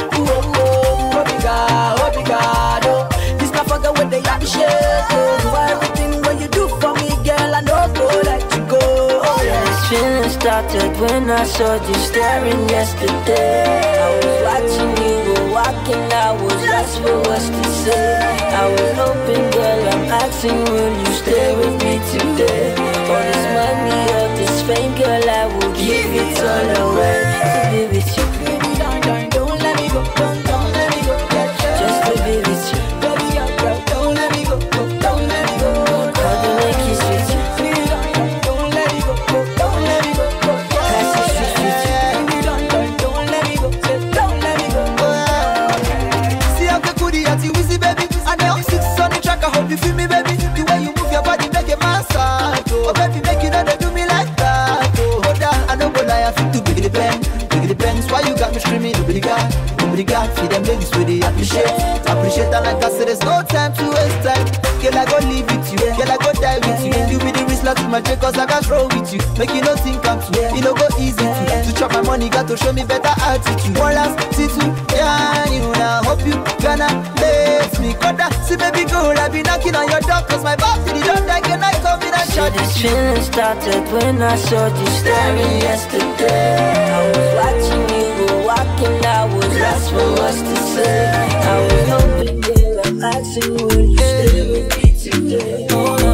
Obrigado. It's not forget where they appreciate. For everything what you do for me, girl, I know go let you go. Oh, yeah. This feeling started when I saw you staring yesterday. I was watching you were walking, I was lost for what's to say. I was hoping, girl, I'm asking, will you stay with me today? All this money, all this fame, girl, I will give it all away. To be with you, baby, don't let me go, don't let me go. Just to be with you, baby, girl, don't let me go, don't let me go. All the way kiss with you, baby, don't let me go, don't let me go. Pass the street with you, baby, don't let me go, don't let me go. See how the goodie at you, easy baby. And now 6 on the track, I hope you feel me, baby. The way you move your body make a man start. Oh baby, make you know they do me like that. Oh, I don't go lie, I feel too big the pen. Big the pens, why you got me screaming? Nobody got. See them ladies where they appreciate. And like I said, there's no time to waste time. Girl, I go live with you. Girl, I go die with you. You be the risk last with my check, cause I got roll with you. Make you no think I'm too. You know go easy to chop my money, got to show me better attitude. One last T2, yeah, you now. Hope you gonna let me cut that. See baby girl, I be knocking on your door, cause my back to the door, like a night come in and shot. This feeling started when I saw you staring yesterday. I was watching you were walking, I was lost for what's to say. I was hoping, girl, I'm asking, will you stay with me today? Oh, no.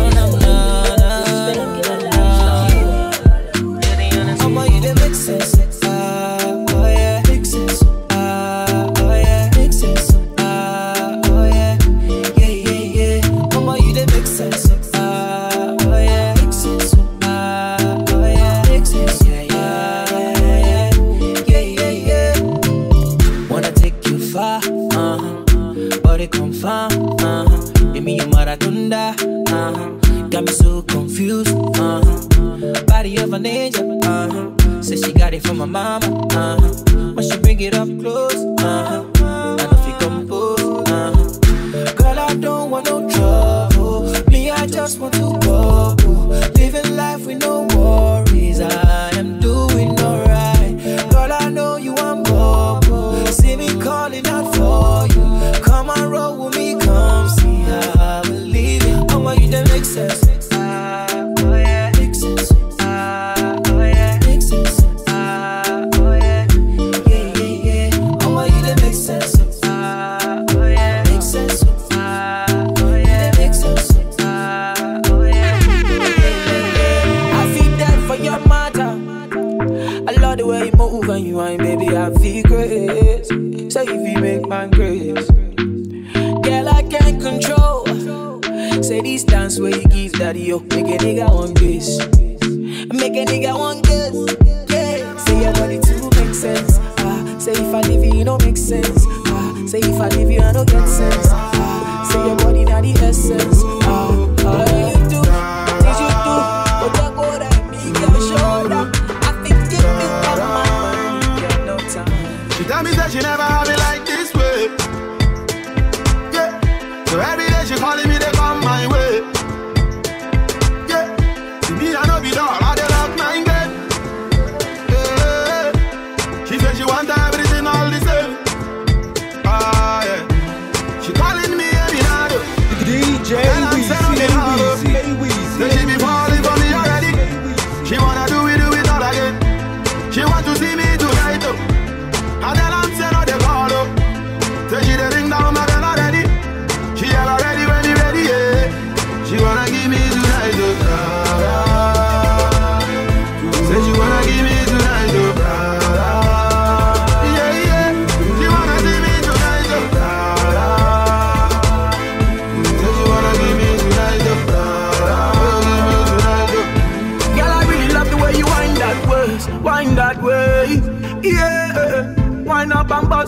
I'm on you, that makes sense. Oh, yeah, makes sense. Oh, yeah, makes sense. Oh, yeah, yeah. I'm on you, that makes sense. Oh, yeah, makes sense. Oh, yeah, makes sense. Yeah. Wanna take you far, but it come far, give me your maratunda, got me so confused, body of an angel, say she got it from my mama, when she bring it up close, I know if you compose, girl, I don't want no trouble, me, I just want to go, living life with no worries, I am doing alright, girl, I know you want more, see me calling out for you, come and roll with me, come see how I believe it, oh my, you that makes sense. Oh yeah, makes sense. Oh yeah, makes sense. Oh yeah, yeah. Oh my, you that makes sense. Oh yeah, makes sense. Oh yeah, that makes sense. Oh yeah. I feel that for your mother. I love the way you move and you whine, baby. I feel great. So if you make my grace, girl, I can't control. Say this dance where you give daddy, yo, make a nigga want this, make a nigga want this, yeah. Say your body too make sense, say if I leave you, don't make sense, say if I leave you, I don't get sense, say your body not the essence, all you do, things you do, but don't go that me, girl, shoulder, I think you got my money, get no time. She tell me that she never have it like this way, yeah, so every day she calling me, they come my way. Yeah, to me I know be dog, I dey lock my gate. Yeah, she said she want everything all the same. Yeah, she calling me every night. DJ and I'm saying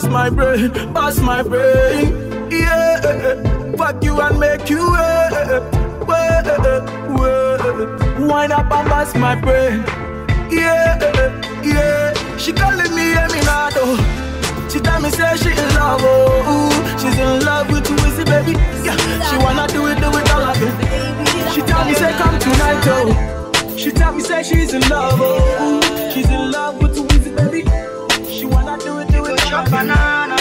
my brain, bust my brain. Yeah, fuck you and make you wind up and bust my brain. Yeah, she calling me Eminado. She tell me say she in love, oh, she's in love with Wizzy, baby. Yeah, she wanna do it all again. She tell me say come tonight, oh. She tell me say she's in love, oh, she's in love with Wizzy, baby. She wanna do it all again. Banana.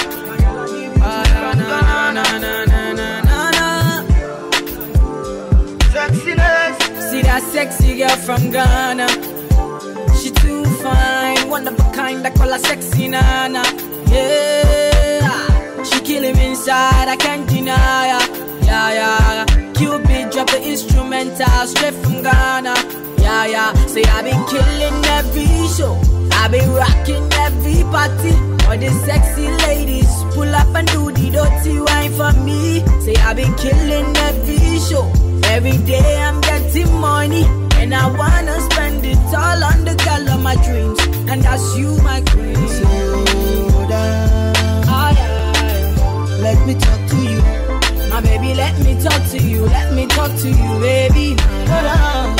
Sexiness. See that sexy girl from Ghana. She too fine, one of a kind, I call her sexy nana. Yeah, she killing me inside, I can't deny her. Yeah, Cupid drop the instrumental straight from Ghana. Yeah, say I been killing every show, I been rocking every party. All the sexy ladies pull up and do the dirty wine for me. Say I been killing every show, every day I'm getting money. And I wanna spend it all on the girl of my dreams, and that's you, my queen. Slow down. Let me talk to you. My baby, let me talk to you. Let me talk to you, baby. Slow down.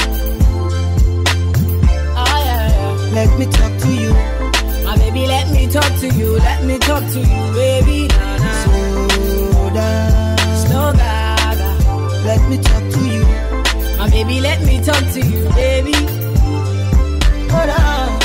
Let me talk to you. My baby, let me talk to you. Let me talk to you, baby. Slow down. Slow down. Let me talk to you. My baby, let me talk to you, baby. Hold on.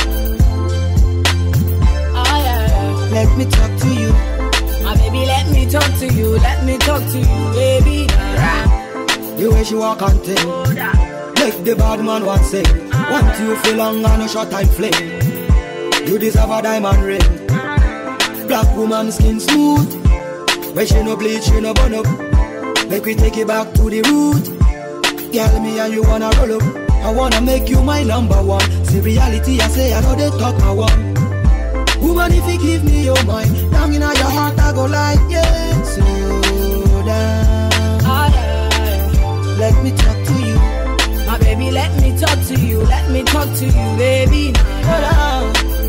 Let me talk to you. My baby, let me talk to you. Let me talk to you, baby. The way she walk and thing, make the bad man want say. Want you feel long on a short time flame. You deserve a diamond ring. Black woman skin smooth. When she no bleach, she no burn up. Make we take it back to the root. Girl, me and you wanna roll up. I wanna make you my number one. See reality, I say I know they talk I want. Woman, if you give me your mind, down in your heart I go like, yeah. Slow down. Let me talk to you. My baby, let me talk to you. Let me talk to you, baby. Hold on.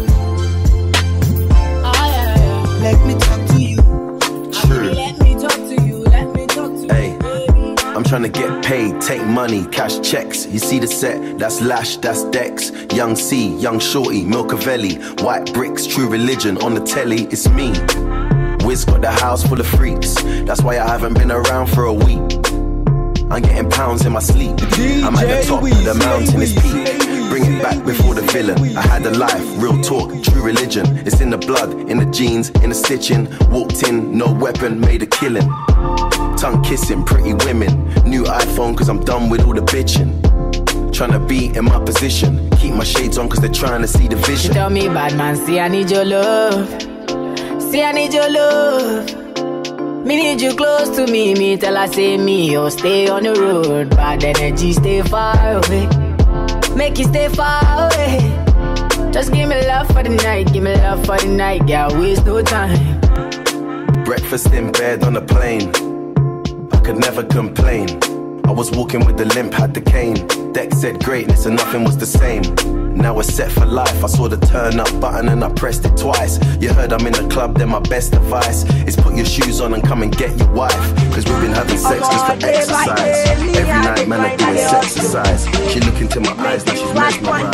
Let me talk to you. Baby, let me talk to you. Let me talk to you, baby. I'm trying to get paid, take money, cash checks. You see the set, that's Lash, that's Dex. Young C, Young Shorty, Milcavelli. White bricks, True Religion, on the telly, it's me. Wiz got the house full of freaks. That's why I haven't been around for a week. I'm getting pounds in my sleep. I'm at the top of the mountain, it's peak. Bring it back before the villain. I had a life, real talk, true religion. It's in the blood, in the jeans, in the stitching. Walked in, no weapon, made a killing. Tongue kissing, pretty women. New iPhone cause I'm done with all the bitching. Tryna be in my position. Keep my shades on cause they're trying to see the vision. She tell me, bad man, see I need your love. See I need your love. Me need you close to me. Me tell her say me, oh stay on the road. Bad energy stay far away. Make you stay far away. Just give me love for the night. Give me love for the night. Yeah, waste no time. Breakfast in bed on a plane. I could never complain. I was walking with the limp, had the cane. Deck said greatness and nothing was the same. Now we're set for life. I saw the turn up button and I pressed it twice. You heard I'm in the club, then my best advice is put your shoes on and come and get your wife. Cause we've been having sex just for exercise. Every night man are doing exercise. She look into my eyes, now she's mesmerized.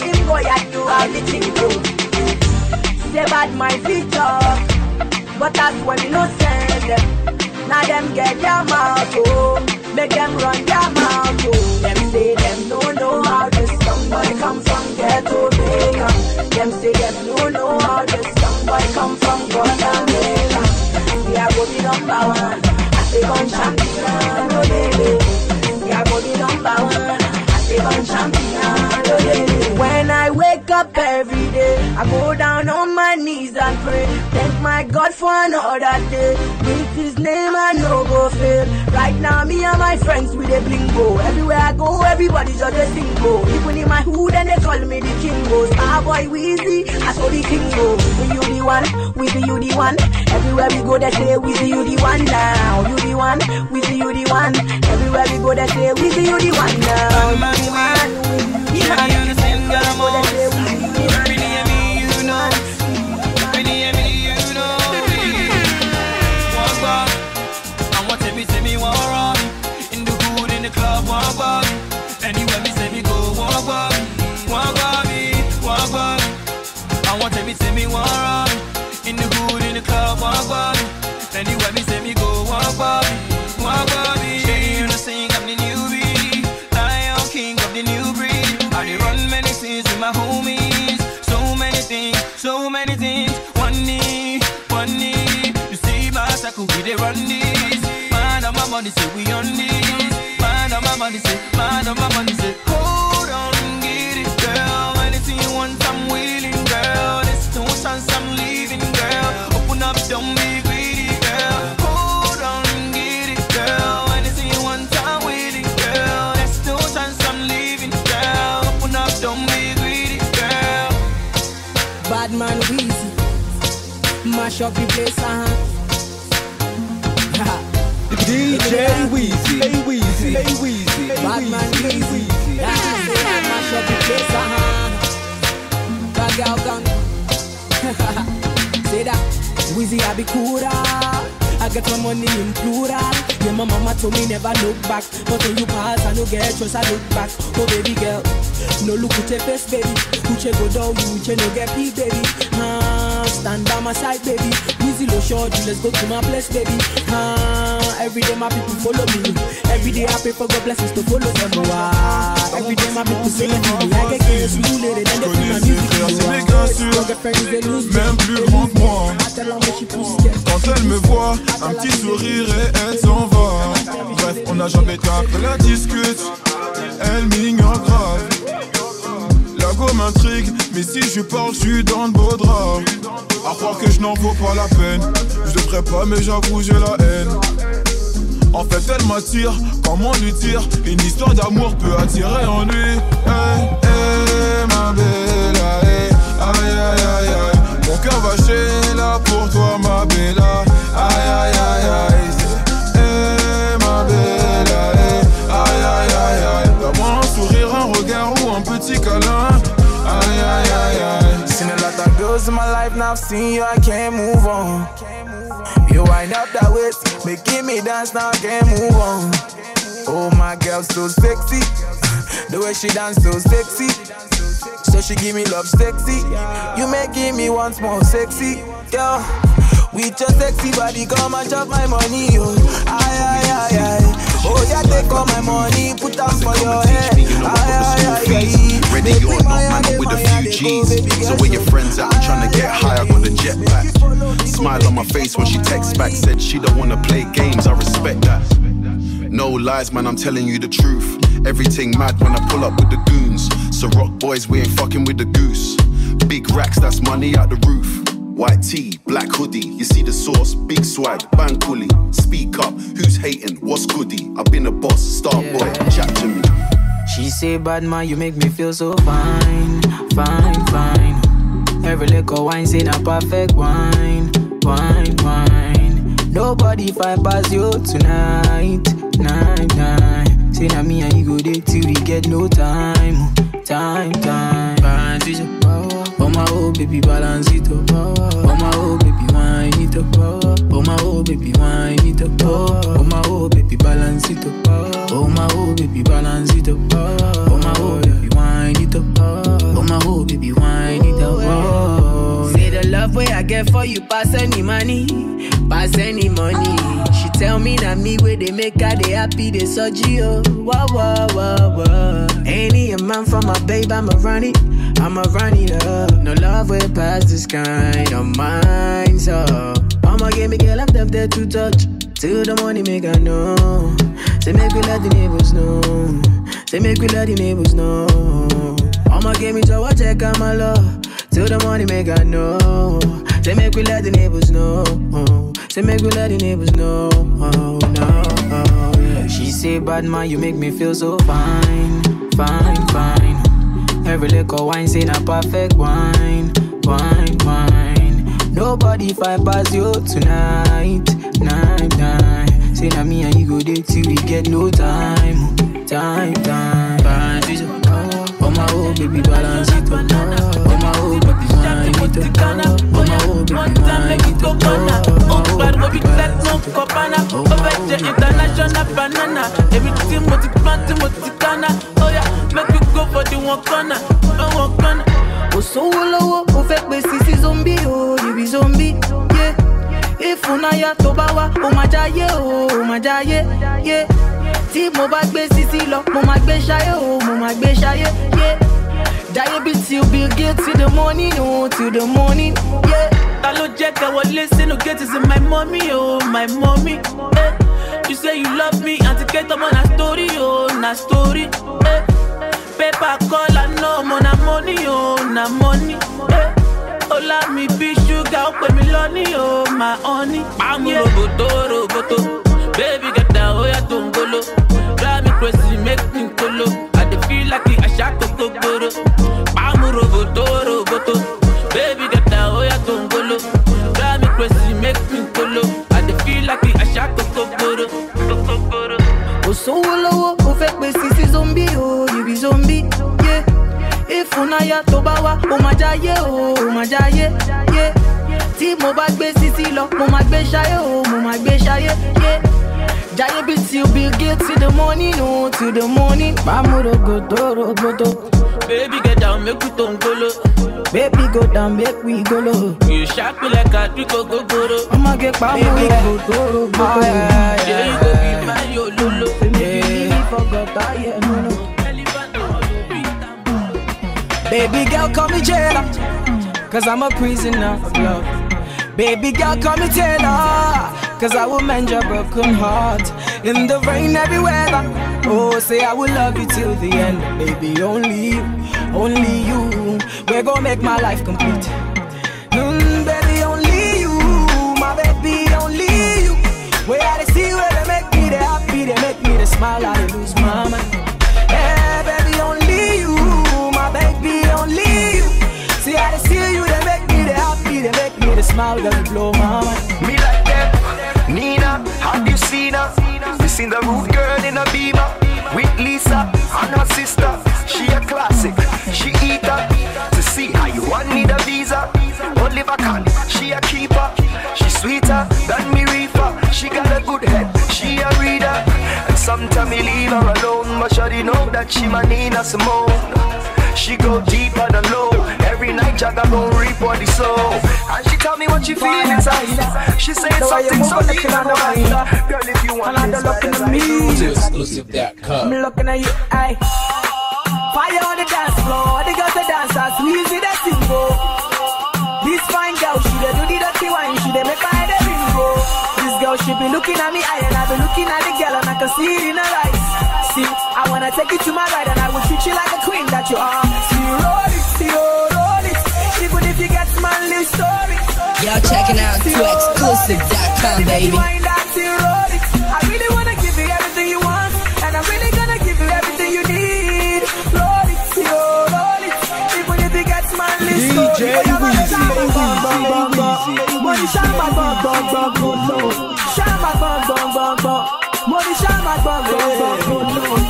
They bad my feet up, but that's when we no send them. Now them get their mouth, oh. Make them run their mouth, oh. Them say them don't know how this young boy come from ghetto Jamaica. Them say them don't know how this young boy come from Guatemala. We are going to be number one. I say one champion, oh baby. We are going to be number one. I say one champion, oh baby. When I wake up every day, I go down on my knees and pray. Thank my God for another day. With his name I no go fail. Right now me and my friends with a blingo. Everywhere I go, everybody just a single. Even in my hood and they call me the king. Starboy Weezy, I saw the king go. With you the one, with you the one. Everywhere we go they say with you the one now. You the one, with you the one. Everywhere we go they say with you the one now. You the one, with you the one. Girl, I'm all want everything me want run. In the hood, in the club, walk by me. Anywhere me say me go, walk by me. Walk by me. Shady, you know sing, I'm the new breed. Lion King of the new breed. I dey run many things with my homies. So many things, so many things. One knee. You see my circle, we dey run this. Man on my money, say we on this. Man on my money, say, man on my money, say. Hold on, get it, girl. Anything you want, I'm willing, girl. There's no chance I'm leaving, girl. Open up, don't be greedy, girl. Hold on, get it, girl. Anything you want, I'm willing, girl. There's no chance I'm leaving, girl. Open up, don't be greedy, girl. Bad man Weezy, mash up the place, DJ Weezy, bad man Weezy, mash up the place, That girl gone. Say that, Weezy, I be cooler. I get my money in plural. Yeah, my mama told me never look back. But when you pass, I no get trust, I look back. Oh baby girl, no look at your face, baby. Uche go down, you uche no get pee, baby. Stand by my side, baby. Weezy lo short, let's go to my place, baby. Every day my people follow me. Every day I pray for God blessings to follow them. Every day my people say that me. I get kids, you later than they feel my music. Même plus grand que moi. Quand elle me voit, un petit sourire et elle s'en va. Bref, on n'a jamais été après la discute. Elle m'ignore grave. La go m'intrigue, mais si je parle, je suis dans le beau drap. À croire que je n'en vaux pas la peine. Je devrais pas, mais j'avoue, j'ai la haine. En fait, elle m'attire, comme on lui tire. Une histoire d'amour peut attirer en lui. Hey, hey, ma bella, hey. Aïe, aïe, aïe, aïe. Mon cœur va chez là pour toi, ma bella. Aïe, aïe, aïe, aïe. Hey, ma bella, hey. Aïe, aïe, aïe, aïe. Donne-moi un sourire, un regard ou un petit câlin. Aïe, aïe, aïe, aïe. Seen a lot of girls in my life, now I've seen you, I can't move on. You wind up that waist, making me dance, now I can't move on. Oh, my girl, so sexy. The way she dance, so sexy. So she give me love sexy. You making me once more sexy. Girl, with your sexy body, come and chop my money, yo. Aye, aye, aye, aye. Oh, yeah, take all my money, put them for your head. Aye, aye, aye, aye. Ready or not, man, I'm with a few G's. So where your friends at? I'm trying to get high, I got the jetpack. Smile on my face when she texts back. Said she don't wanna play games, I respect that. No lies, man, I'm telling you the truth. Everything mad when I pull up with the goons. So rock boys, we ain't fucking with the goose. Big racks, that's money out the roof. White tee, black hoodie, you see the sauce. Big swag, bang coolie. Speak up, who's hating, what's goodie? I've been a boss, star boy, chat to me. She say, bad man, you make me feel so fine, fine, fine. Every little wine say a perfect wine, wine, wine. Nobody fight past you tonight, night, night. Say na me and you go there till we get no time, time, time. Balance it up, oh my oh baby, balance it up, oh my oh baby, wine it up, oh my oh baby, wine it up, oh my oh baby, balance it up, oh my oh baby, balance it up, oh my oh baby, wine it up, oh my oh baby, wine it up, oh. Say the love way I get for you pass any money, pass any money. She tell me that me where they make her they happy, they surgery, oh. Wah, wah, wah, wah. Any man from my babe, I'ma run it up. No love way past this kind of mine, so I'ma give me girl, I'm tempted to touch. Till the money make her know. Say make we let the neighbors know. Say make we let the neighbors know. I'ma give me to check out my love. Till the money make her know. Say make we let the neighbors know. Say make we let the neighbors know. Oh, no, oh, yeah. She say, bad man, you make me feel so fine, fine, fine. Every little wine say a perfect wine, wine, wine. Nobody fight past you tonight, night, night. Say na me and you go there till we get no time, time, time. Balance it up, oh my oh baby, balance it up, oh my oh baby, wine it up, oh my oh baby, wine it up, oh bad baby, let no copana, over the international banana. Everything what it plant, what it gonna, oh yeah, make you go for the one corner, Oh, so low, oh, fake me, sissy zombie, oh, you be zombie, yeah. If unaya tobawa, oh my jaye, yeah. Ti mo ba gbe sisi lo, mo ma gbe shaye, oh, mo ma gbe shaye, yeah. Jaye be till Bill Gates till the morning, oh, till the morning, yeah. Hello Jack, I will listen, okay, this is my mommy, oh, my mommy, eh. You say you love me, and to get on a story, oh, na story, eh. Paper call, I know, na money, oh, na money, eh. Hola, me be sugar, put me lonely, oh, my honey. I'm a roboto, baby, get down, oh, yeah, don't go low. Drive me crazy, make me go low. I dey feel like I shot go go. I'm a roboto, baby, get down, oh, yeah, don't go low. Drive me crazy, make me go low. I dey feel like I shot go go. Oh, so low, oh, fake me, sissy zombie, oh, you be zombie, yeah. If unaya tobawa, oh my jaye, yeah. Ti mo ba gbe sisi lo, mo ma gbe shaye, oh, mo ma gbe shaye, yeah. Jaye be till Bill Gates till the morning, oh, till the morning. Bamuro goto. Baby get down, make we don't go low. Baby go down, make we go low. You shock me like a trick go go. I'ma get bamuro goto. Yeah, you go be my yo lolo. Yeah, forgot I no. Baby girl, call me jailer, cause I'm a prisoner of love. Baby girl, call me Taylor, cause I will mend your broken heart. In the rain, every weather. Oh, say I will love you till the end. Baby, only you. We're gonna make my life complete. Baby, only you. My baby, only you. Where I see where they make me the happy, they make me the smile, I lose my mind. Yeah, baby, only you. My baby, only you. See how they see you, they make me the happy, they make me the smile, they blow my mind. Me like them, Nina, have you seen her? You seen the rude girl in a beamer with Lisa and her sister. She a classic, she eat her. To see how you want need a visa. Oliver Kahn, she a keeper. She sweeter than me reefer. She got a good head, she a reader. And sometimes me leave her alone, but she know that she my Nina Simone. She go deeper than low. Every night Jagga gon' reap what he sow. And she tell me what she feel inside. She say something so deep in her mind. Girl, if you want this, look at me. Exclusive.com. I'm looking at you, aye. Fire on the dance floor. The girls the dancers, squeezy that single. This fine girl, she dey do the dirty wine. She dey make my head a bingo. This girl, she be looking at me, and I be looking at the girl, and I can see it in her eyes. See, I wanna take you to my ride, and I will treat you like a queen that you are. See, roll it, even if you get manly story. Y'all checking out ToExclusive.com, baby. I really wanna give you everything you want, and I'm really gonna give you everything you need. Roll it, even if you get manly story. DJ Weezy. Money shamba bang bang bang bang. Shamba bang bang bang bang. Money shamba bang bang bang bang.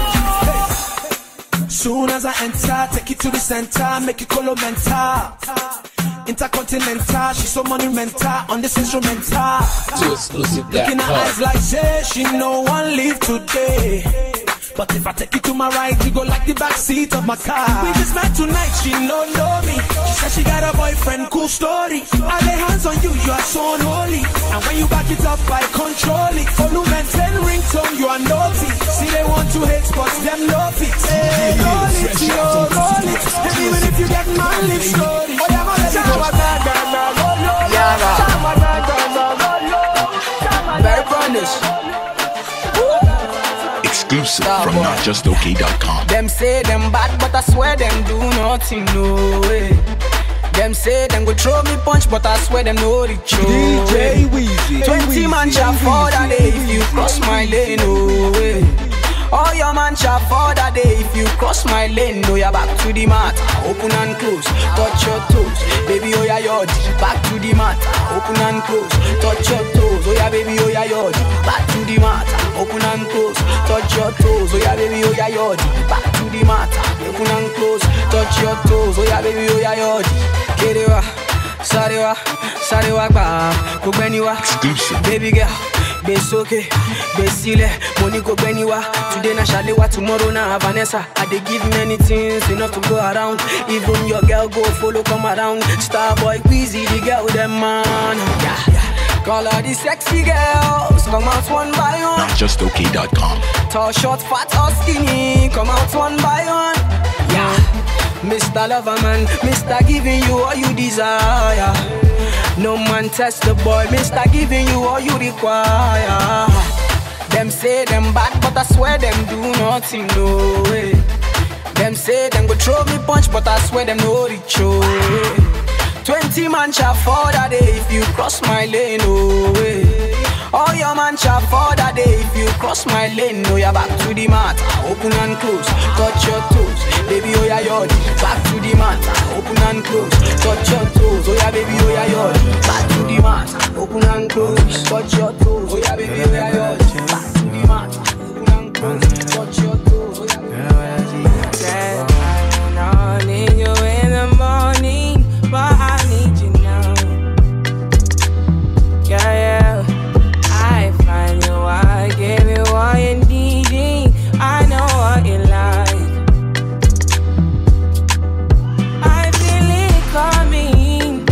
Soon as I enter, take it to the center, make it color mental. Intercontinental, she's so monumental on this instrumental. Looking at her eyes like say she no one leave today. But if I take you to my right, you go like the back seat of my car. We just met tonight, she no know me. She said she got a boyfriend, cool story. I lay hands on you, you are so unholy. And when you back it up, I control it. Volume 10 ringtone, you are naughty. See they want to hate, but them love it. Hey, roll it, roll it. And even if you get my lip story, oh yeah, man, Very punish. Exclusive from NotJustOK.com. Them say them bad, but I swear them do nothing, no way. Them say them go throw me punch, but I swear them know the truth. DJ Weezy. 20 man shall for that day if you cross my lane, no way. All your man shall for that day if you cross my lane. No, you're back to the mat, open and close, touch your toes, baby. Oh yeah, yod, back to the mat, open and close, touch your toes. Oh yeah, baby. Oh yeah, yod, back to the mat, open and close, touch your toes. Oh yeah, baby. Oh yeah, yod, back to the mat, open and close, touch your toes. Oh yeah, baby. Oh yeah, yod. Kerewa, sarewa, ba, kubeniwa, baby girl. Besoke, Besile, money go anywhere. Today na Shalewa, tomorrow na Vanessa. I dey give many things enough to go around. Even your girl go follow come around. Starboy, Weezy, the girl them man. Yeah. Call all the sexy girls, come out one by one. NotJustOK.com. Tall, short, fat or skinny, come out one by one. Yeah. Mr. Loverman, Mr. giving you all you desire. No man test the boy, Mr. giving you all you require. Them say them bad, but I swear them do nothing, no way. Them say them go throw me punch, but I swear them no reach, oh way. 20 man shall fall that day if you cross my lane, no way. All your man shall fall that day if you cross my lane. No, you're back to the mat, open and close, touch your toes. Baby, oh yeah, yodi, back to the mat, open and close, touch your toes. Oh yeah, baby, oh yeah, yodi, back to the mat, open and close, touch your toes. Oh yeah, baby, oh yeah, yodi, back to the mat, open and close, touch your toes. Oh yeah, baby, oh yeah, yodi. I need you in the morning, but I need you now. Yeah, yeah. I find you, I give you all you need. I know what you like. I feel it coming.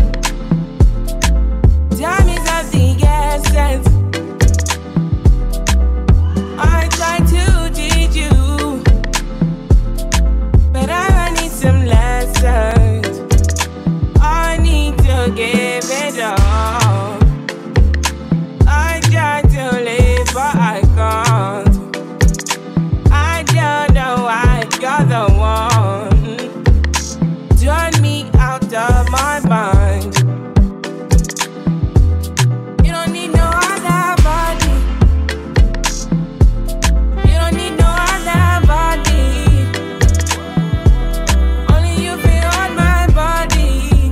Time is of the essence. I try to teach you, but I need some lessons. I need to give it all. I try to live, but I can't. I don't know why you're the one. Turn me out of my mind. You don't need no other body. You don't need no other body. Only you feel on my body.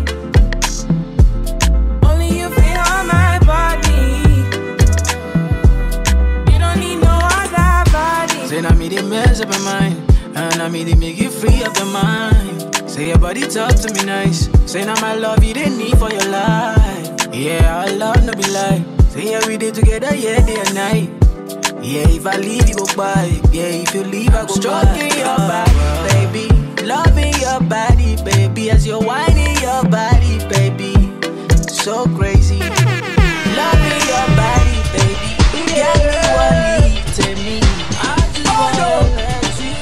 Only you feel on my body. You don't need no other body. Say, I made it mess up my mind, and I made it make you free up your mind. Say, your body talk to me nice. Say, now my love you didn't need for your life. Yeah, our love no be lie. Say, yeah, we did together, yeah, day and night. Yeah, if I leave, you go by. Yeah, if you leave, I go stroking your body, baby. Loving your body, baby. As you're whining your body, baby. So crazy. Loving your body, baby. Get me what need to me. I just wanna let you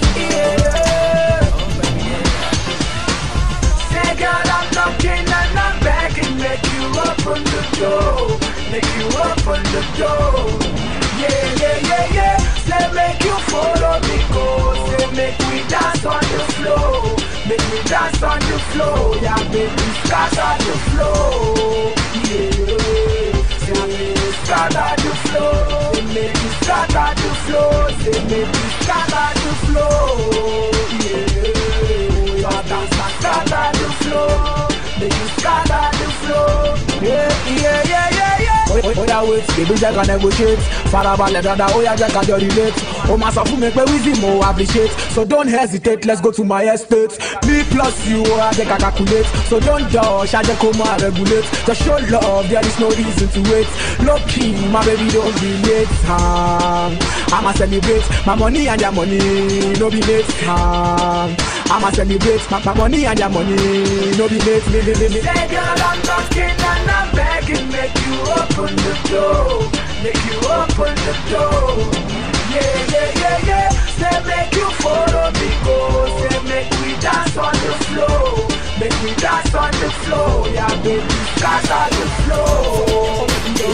Say, girl, I'm knocking and I'm begging. Make you open the door. Make you open the door. Yeah, yeah, yeah, yeah. Say, make you follow me, go. Say, make we dance on the floor. Make me dance on the floor. Yeah, baby, scatter the floor. Yeah. Say, make me scatter the floor. Say, make me scatter the floor. Say, make me scatter the floor. Yeah. Your dance and scatter the floor. Make you scatter the floor. Yeah, yeah, yeah, yeah, yeah. Oh yeah, wait, baby, I can negotiate. Farabale, brother, oh yeah, I can relate. Oh, myself, who make me with more appreciate. So don't hesitate, let's go to my estate. Me plus you, oh, I can calculate. So don't dodge, I just come and regulate. Just show love, there is no reason to wait. Low key, my baby, don't be late. I'ma celebrate my money and your money, no be late. I'ma celebrate my money and your money, no be late. Say, girl, I'm knocking and I'm begging, make you open the door, make you open the door. Yeah, yeah, yeah, yeah. Say, make you follow me, go. Say, make we dance on the floor, make we dance on the floor. Yeah, baby, scatter the floor.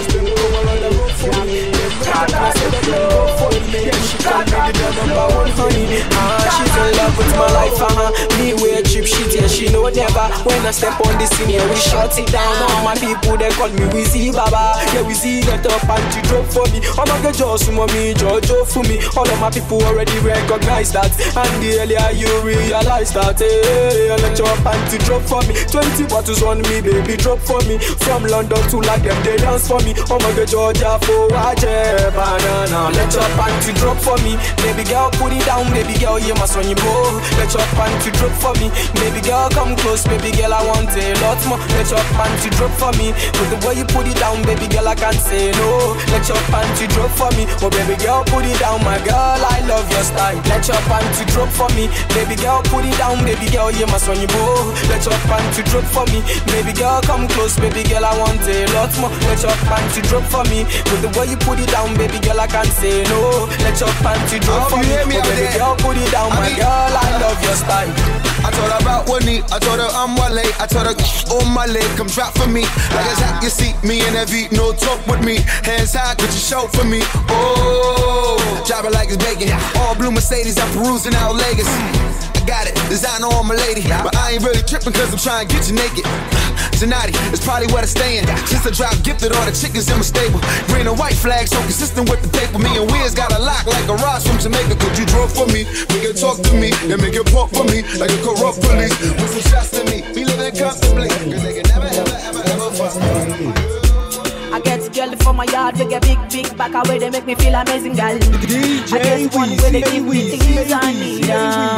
Scatter the floor. Scatter the floor. She's in love with my life, me wear cheap shit, yeah, she know never. When I step on the scene, yeah, we shut it down. All my people, they call me Weezy Baba. Yeah, Weezy get up and she drop for me. All my girls just mommy, Jojo for me. All of my people already recognize that. And the earlier you realize that, hey, I let your panty drop for me. 20 bottles on me, baby, drop for me. From London to like them, they dance for me. Oh my God, Georgia for Waje, banana. Let your panty drop for me. Baby girl, put it down, baby girl, you must run your bow. Let your panty drop for me. Baby girl, come close, baby girl, I want a lot more. Let your panty drop for me. With the way you put it down, baby girl, I can't say no. Let your panty drop for me. Oh, baby girl, put it down, my girl, I love your style. Let your panty drop for me. Baby girl, put it down, baby girl, you must when you go. Let your panty drop for me. Baby girl, come close, baby girl, I want a lot more. Let your panty drop for me. With the way you put it down, baby girl, I can't say no. Let your panty drop for me. Oh, baby girl, put it down, my girl, I love your style. I told her about Winnie, I told her I'm Wale, I told her on my leg, come drop for me. Like it's hot, you see me and Evie, no talk with me. Hands high, could you show for me? Oh, drop it like it's bacon. All blue Mercedes, I'm perusing out Vegas. I got it, designer on my lady, but I ain't really tripping cause I'm trying to get you naked. Tonight, it's probably where I'm staying. Since I dropped gifted all the chickens in my stable. Green and white flag, so consistent with the paper. Me and Wiz got a lock like a Ross from Jamaica. Could you draw for me? Make it talk to me, then make it pop for me like a corrupt police. With some shots to me, we living comfortably. Cause they can never, ever fuck me. I get girl from my yard, they get big back away, they make me feel amazing, girl. I get one where they give me things I need.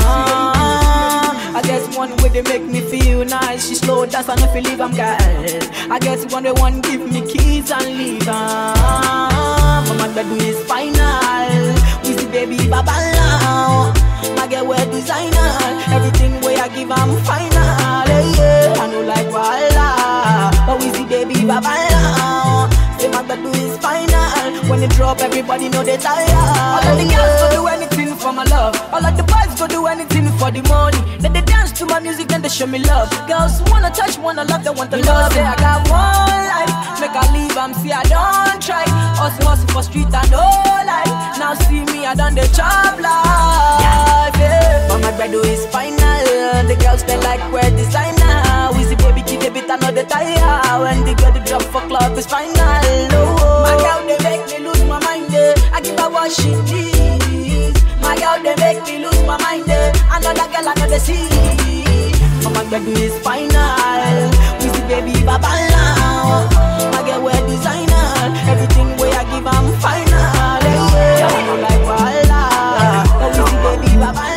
I get one where they make me feel nice. She slow dance and if you leave, I'm girl. I get one where one give me keys and leave. My bed is final. We see baby baba now. My girl wear designer. Everything where I give, I'm final. Yeah, I know like voila. But we see baby baba now. Say my bed is final. When they drop, everybody know they tired. All of the girls go do anything for my love. All of the boys go do anything for the money. Then they dance to my music and they show me love. Girls wanna touch, wanna love, they want to love. Say I got one life, make I leave, I'm see I don't try. Us hustle for street and no life. Now see me, I done the job life. Yeah. But my bed is final. The girls they like wear designer. We see baby kid a bit another tire. When they get the drop for club is final. Oh. My girl they make me lose my mind. I give her what she needs. My girl they make me lose my mind. Another girl another see. But my bed is final. We see baby baba now. My girl wear designer. Everything where I give I'm final. Yeah, I know like voila. But we see baby baba now.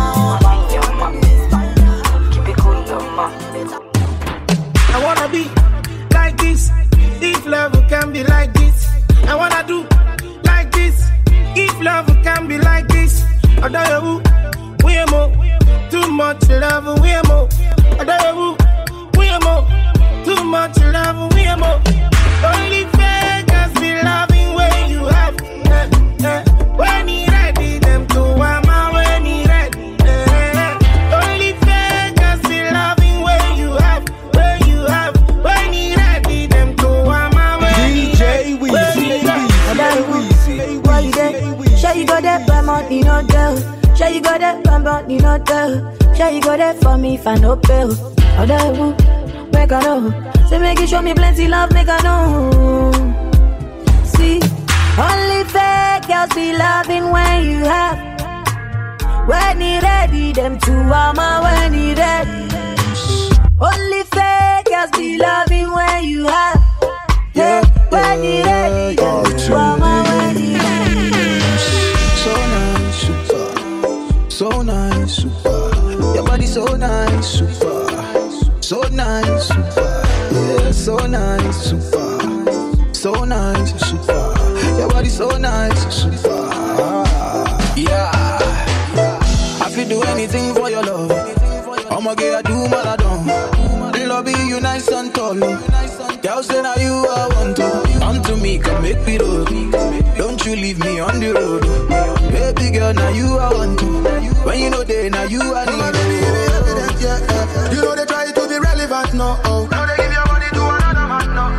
Keep it cool, I wanna be like this. If love can be like this, I wanna do like this. If love can be like this, I don't know we are more. Too much love, we are more. I don't know we are more. Too much love, we are more. Only fakers be loving when you have. When he ready, them to mama when he ready. Only fakers be loving when you have. When you have. When he ready, them to mama when he ready. DJ Weezy. Why you there? Sure you got that by money, no doubt. Sure you got that by money, no doubt. Sure you got that for me if I no bill. How that woo, make I know. Say make you show me plenty love, make I know. See, only fake girls be loving when you have. When he ready, them two mama when he ready. Only fake girls be loving when you have. Yeah, when he ready, them two mama when he ready. So nice, super. So nice, super. Your body so nice, super. So nice, super. Yeah, so nice, super. So nice, super. Your body so nice, super. Yeah. I feel do anything for your love. I'ma get I do what I don't. Love you nice and tall. Girl say now you I want to. Come to me, come make me roll. Don't you leave me on the road. Baby girl, now you I want to. When you know they, now you I need. Evident, yeah. You know they try to be relevant, no. Oh. Now they give your body to another man, no.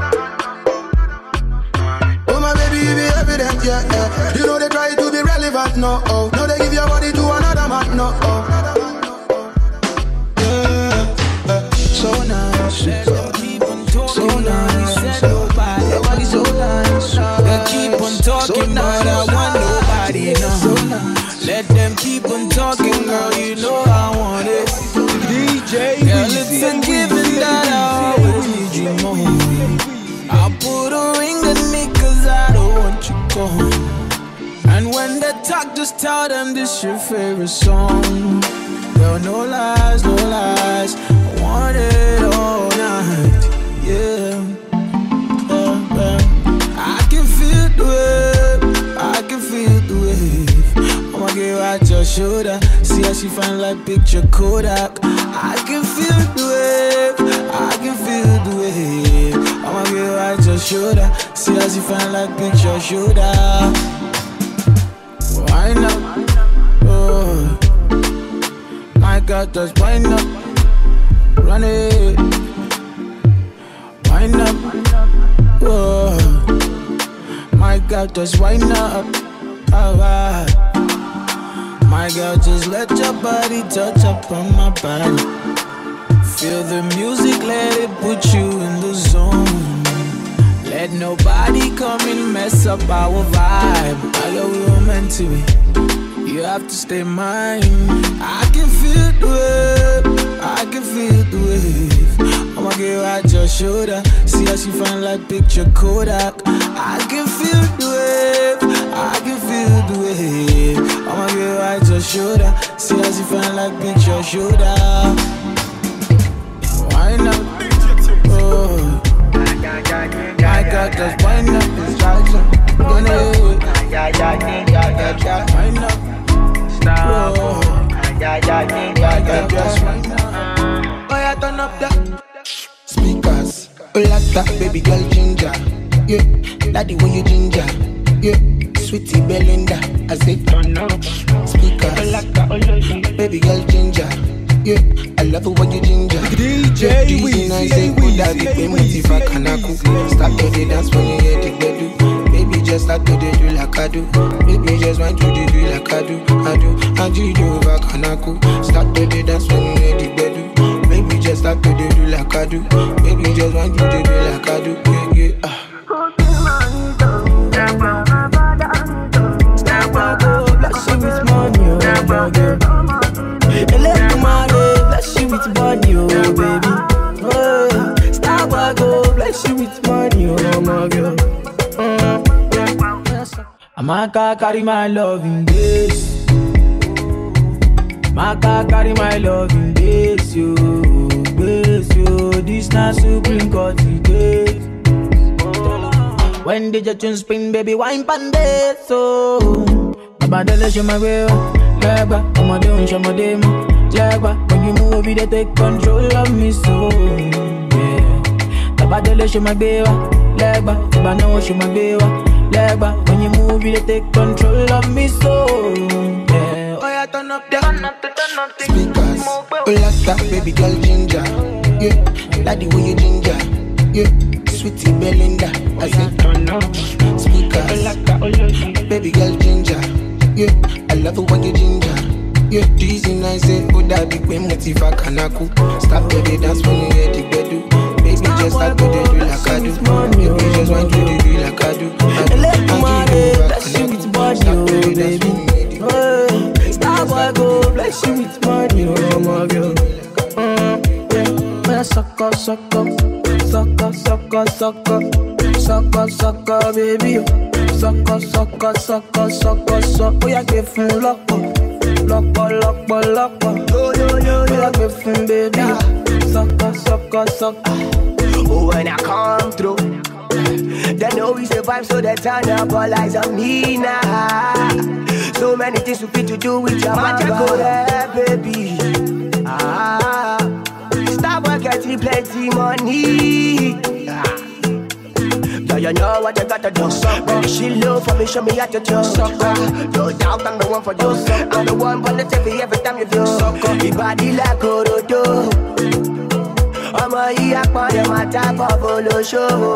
Oh my baby, you be evident, yeah. You know they try to be relevant, no. Oh. Now they give your body to another man, no. Oh. So nice, super. So nice, your body so nice. They keep on talking, but I want nobody now. Let them keep on talking, girl. You know I want it. DJ Girl, it's a given that I always need you more. I'll put a ring on me 'cause I don't want you gone. And when they talk, just tell them this your favorite song. Girl, no lies, no lies. eyes. I want it all night. Yeah. I can feel the wave. I can feel the wave. I'ma get right your shoulder. See how she find like picture Kodak. I can feel the wave. I can feel the wave. I'ma get right your shoulder. See how she find like picture shoulder. Why not? Oh, my God, just wind up, run it, wind up. Oh, my God, just wind up. Alright, my girl, just let your body touch up on my body. Feel the music, let it put you in the zone. Let nobody come and mess up our vibe. I know we were meant to be. You have to stay mine. I can feel the wave. I can feel the wave. I'ma get right your shoulder. See how she find like picture Kodak. I can feel the wave. I can feel the wave. I'ma get right your shoulder. See how she find like picture shoulder. Why not? Oh, my God, just wind up this jackson. Wind up. Stop. Oh, yeah, turn up the speakers. Oh, like that baby girl ginger. Yeah, daddy when you ginger. Yeah, sweetie Belinda. I say turn up speakers. Baby girl ginger. Yeah, I love it when you ginger. DJ Weezy, I say good that we pay motiva kanaku. Start to the dance when you hear the bedu. Baby just start to the do like I do. Baby just want to do like I do. And you do over kanaku. Start to the dance when you hear the bedu. Baby just start to the do like I do. Baby just want to do like I do. Yeah, yeah. Step up, bless you with money, oh girl. Bless you with money, oh baby. Oh, Starbucks, go bless you with money, oh my girl. Amaka carry my love in this. Amaka carry my love in this, you. This na supreme court today. When did you tune spin, baby, wine pandit, so. Abadele show my way, legba, I'm a doing show my demo. Legba, when you move, they take control of me, so. Yeah. Abadele show my baby, legba, Tabano show my baby, legba, when you move, they take control of me, so. Yeah. Oh, yeah, turn up the speakers. Oh, like that baby girl ginger. Yeah, daddy when you ginger. Yeah, sweetie Belinda. I say turn up speakers. Baby girl ginger. Yeah, I love it when you ginger. Yeah, teasing I say, oh that big way motiva kanaku. Stop the dance when you hear the bedu. Baby just start to do like I do. Baby just want to do like I do. And let the money bless you with money, oh baby. Oh, Starboy go bless you with money, oh my girl. Yeah, sucker, sucker, sucker, sucker, sucker, sucker, sucker, baby. Sucker, sucker, sucker, sucker, sucker. Oh yeah, give from lock up. Lock. Oh yeah, give from baby. Sucker, sucker, sucker. Oh, when I come through, they know we survive, so they turn up all eyes on me now. So many things we fit to do with your magical baby. Stop getting plenty money. Yeah, you know what you gotta do. Baby, she low for me, show me how to do. No doubt I'm the one for you. I'm the one for the TV every time you do. Your body like Orodo. I'm a yakman, my type of polo show.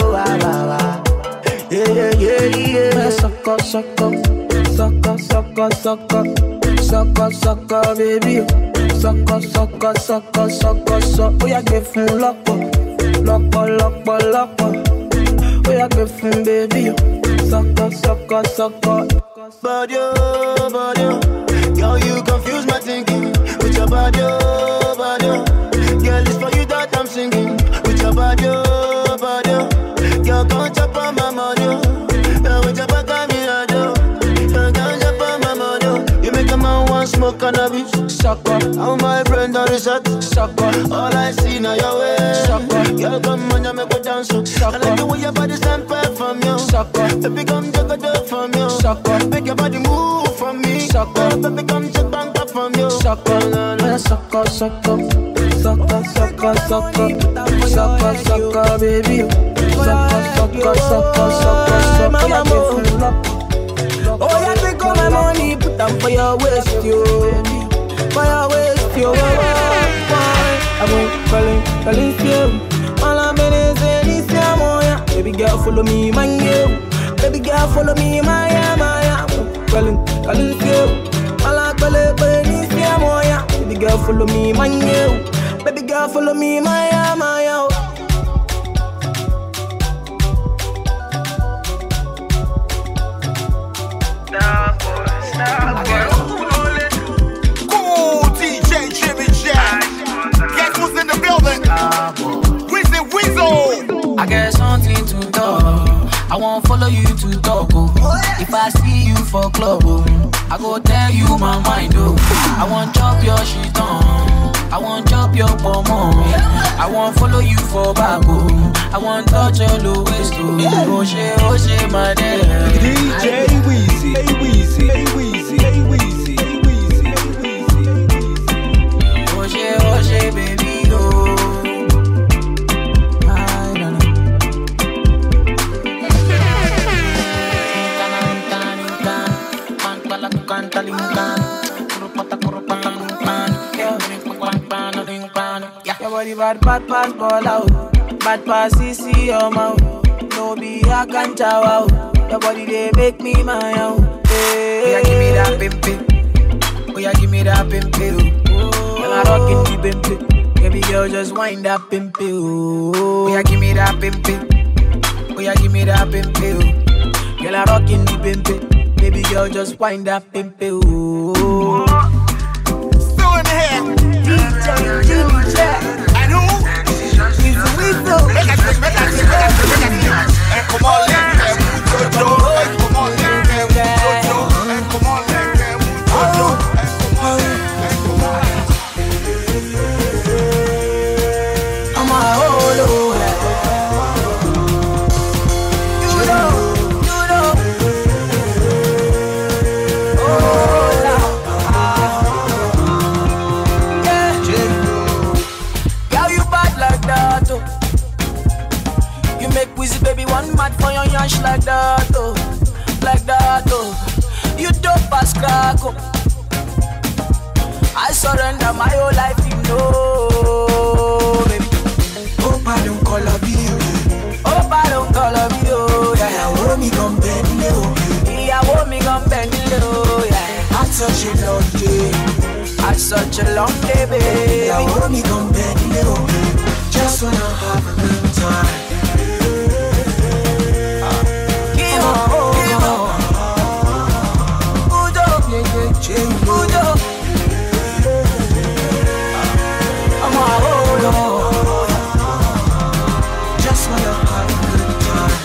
Yeah. Sucker, baby. Sucker. Oh yeah, give from lock up. Oh yeah, give from baby. Sucker. Body, yo, you confuse my thinking with your body. Girl, it's for you that I'm singing with your body. Girl, can't chop on my money. With your back on me, you can't chop on my money. You make a man want smoke cannabis. Sucker. How my brain done reset. Sucker. All I see now your way. Sucker. Girl, come on, you make me dance. Sucker. I like the way your body stand back from you. Sucker. Baby, come take a dip from you. Sucker. Make your body move from me. Sucker. Baby, come take bank up from you. Sucker. Sucker, sucker. Sucker, sucker, sucker. Sucker, sucker, baby. Sucker, sucker, sucker, sucker, sucker. Oh, yeah, take all my money, put them for your waist, yo. For your waist, yo. I'm calling you. All I'm in is yeah. Baby girl, follow me, man, you. Baby girl, follow me, my. Calling you. All I'm calling is yeah. Baby girl, follow me, man, you. Baby girl, follow me, my. Cool DJ Jimmy Jack. Guess who's in the building? Wizzy Weasel. I got something to talk. I won't follow you to talk. Oh. If I see you for club, oh, I go tell you my mind. Oh. I won't chop your shit on. I won't chop your pomo. I won't follow you for bago. I won't touch your low waist. Oh shit, my dear. DJ Weezy, Weezy, Weezy, Weezy, Weezy, Weezy. Oh shit, baby, oh. I don't know. Your body bad pass ball out. Bad pass CC your mouth. No be I can chow out. Your body they make me my own. Hey, yeah, give me that pimpin'. Oh yeah, give me that pimpin'. Girl, I rockin' the pimpin'. Baby girl, just wind that pimpin'. Oh yeah, give me that pimpin'. Oh yeah, give me that pimpin'. Girl, I rockin' the pimpin'. Baby girl, just wind that pimpin'. Still in the head. DJ Jimmy Jack. And who? Weezy Weasel. Make a and come on, let them Jojo. And come on, let them Jojo. And come on, let them Jojo. And come on, and come on. I'm a holo. You know. Oh, yeah. Girl, you bad like that, oh. You make Weezy baby one mad for your yash like that, oh. Like that, oh. You dope as crack, oh. I surrender my whole life, you know, baby. Hope I don't call up you. Hope I don't call up you, yeah. I want me gon' bend low. Yeah, I want me gon' bend low, yeah. Had such a long day. Had such a long day, baby. I want me gon' bend low. Just wanna have a good time. Give up. Udo, Udo. I'm a hold on. Just wanna have a good time.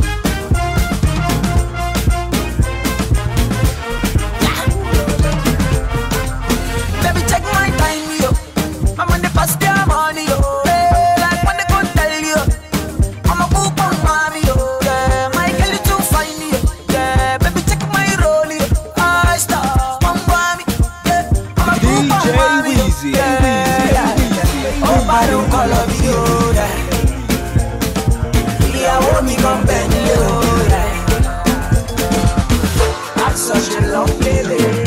Baby, take my time, yo. I'm on the past their money, yo. Like when they go tell you, I'm a book on mommy, yo. Yeah, my girl is too fine, yo. Yeah, baby, take my role, yo. I stop, one mommy. Yeah, I'm a book on mommy, yo. Yeah, oh, I don't call up you, yeah. Yeah, I want me come bend you, yeah. That's such a long day, baby.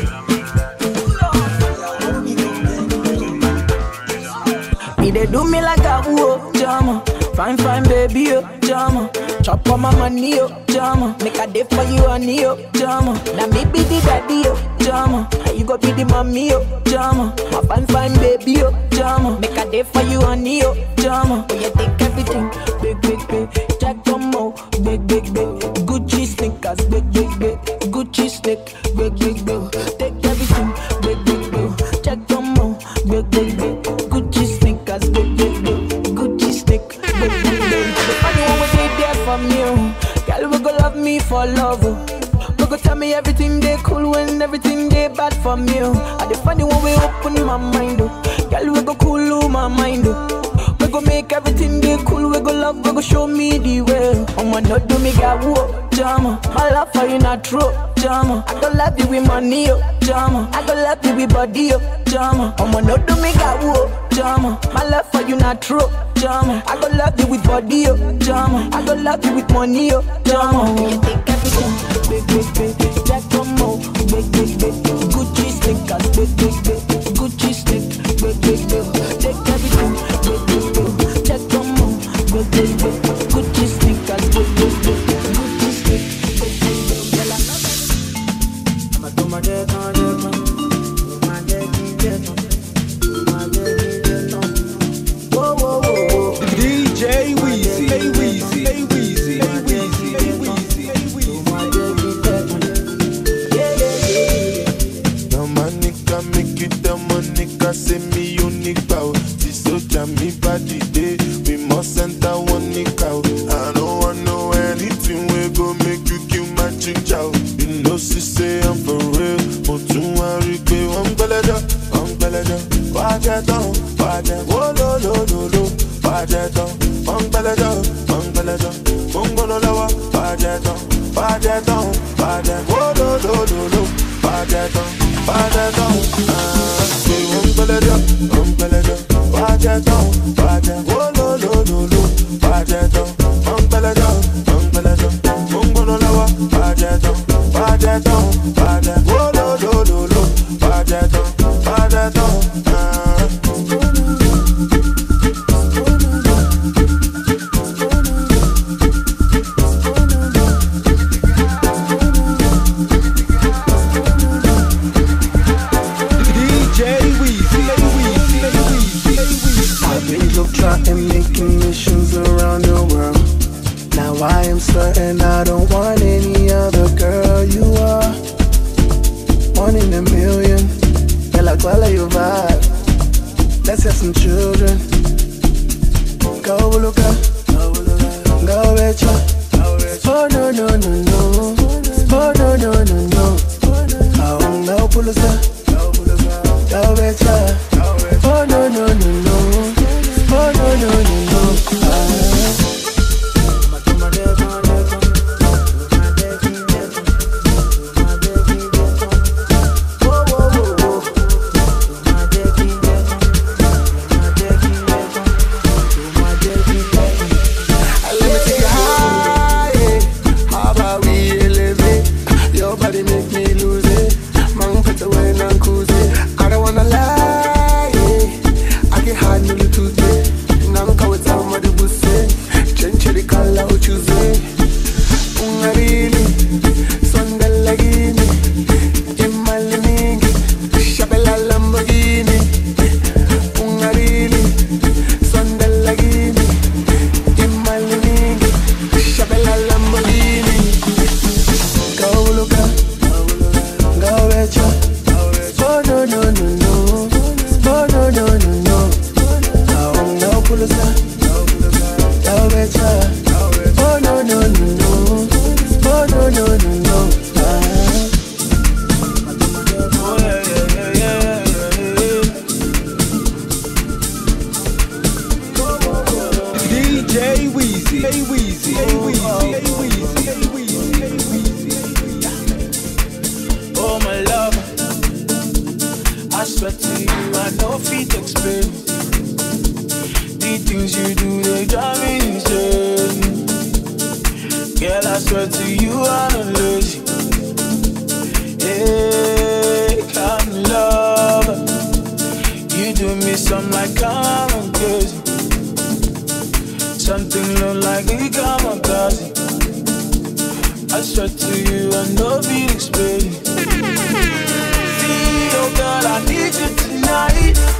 They do me like a whoa, jama. Fine, baby, oh, jama. Chop on my money, oh, jama. Make a day for you, honey, oh, jama. Now me be the daddy, oh, jama. You go be the mommy, oh, jama. My fine, baby, oh, jama. Make a day for you, honey, oh, jama. Oh, you take everything, big. Jack Tomo, big. Gucci sneakers, big. Gucci sneak, big. Take everything, big. Jack Tomo, big. Gucci sneakers, big. Gucci stick, big. The funny one we did there from you. Girl, we go love me for love. We go tell me everything they cool good when everything they bad for me. I dey find the one way open my mind. Girl, we go cool my mind. We go make everything they cool. We go love, we go show me the way. I'ma not do me got whoop, jama. My love for you not true, jama. I go love you with money, jama. I go love you with body, jama. I'ma not do me got whoop, jama. My love for you not true, jama. I go love you with body, jama. I go love you with money, jama. You take everything, big, Jack Como, big, Gucci sneakers, big, Gucci sneak, big, take everything, big, Jack Como, big, Gucci sneakers, big, Gucci sneak, big, I'ma do my deck on my deck, whoa. DJ Weezy, hey Weezy, hey Weezy, hey Weezy, hey Weezy, hey Weezy. Now my nigga make it down, my nigga say me unique bow. This soldier me body day, we must enter one nigga. I don't want know anything we go make you kill my child. You know she say I'm for real, but you worry pé I'm beleja. Wajẹ tán, oh lo, wajẹ tán, I'm beleja, gbóngbóná lọ́wọ́, wajẹ tán, oh lo, wajẹ tán, say I'm beleja, wajẹ tán, oh lo, wajẹ tán, I'm beleja, gbóngbóná lọ́wọ́, wajẹ tán, oh lo, wajẹ tán. Trying making missions around the world. Now I am certain I don't want any other girl. You are one in a million. Girl, I call your vibe. Let's have some children. Go look up, go betcha. Oh no. Oh no. Oh no, pull us up. Go betcha. Oh no. Oh no. Let me take you high, yeah. How about we elevate? Your body make me lose it. Man, put away and cruise it. I don't wanna lie, yeah. I can hardly lose it. Now I'm with somebody who say, change the color, choose it. Really, Sunday lagini, Imalini, Shabella Lamborghini. Really, Sunday lagini, Imalini, Shabella Lamborghini. Go look up, go betcha. Oh no. Oh no. Oh no, pull us up. Go betcha. Oh no. Oh no. DJ Weezy, hey Weezy, hey Weezy, hey Weezy, hey Weezy, hey Weezy. Oh my love, I swear to you, I know feet explain. The things you do, they drive me insane. Girl, I swear to you, I'm not lazy. Hey, come love, you do me something like I'm crazy. Something look like we come across it. I swear to you, I know Felix, baby. See, oh girl, I need you tonight.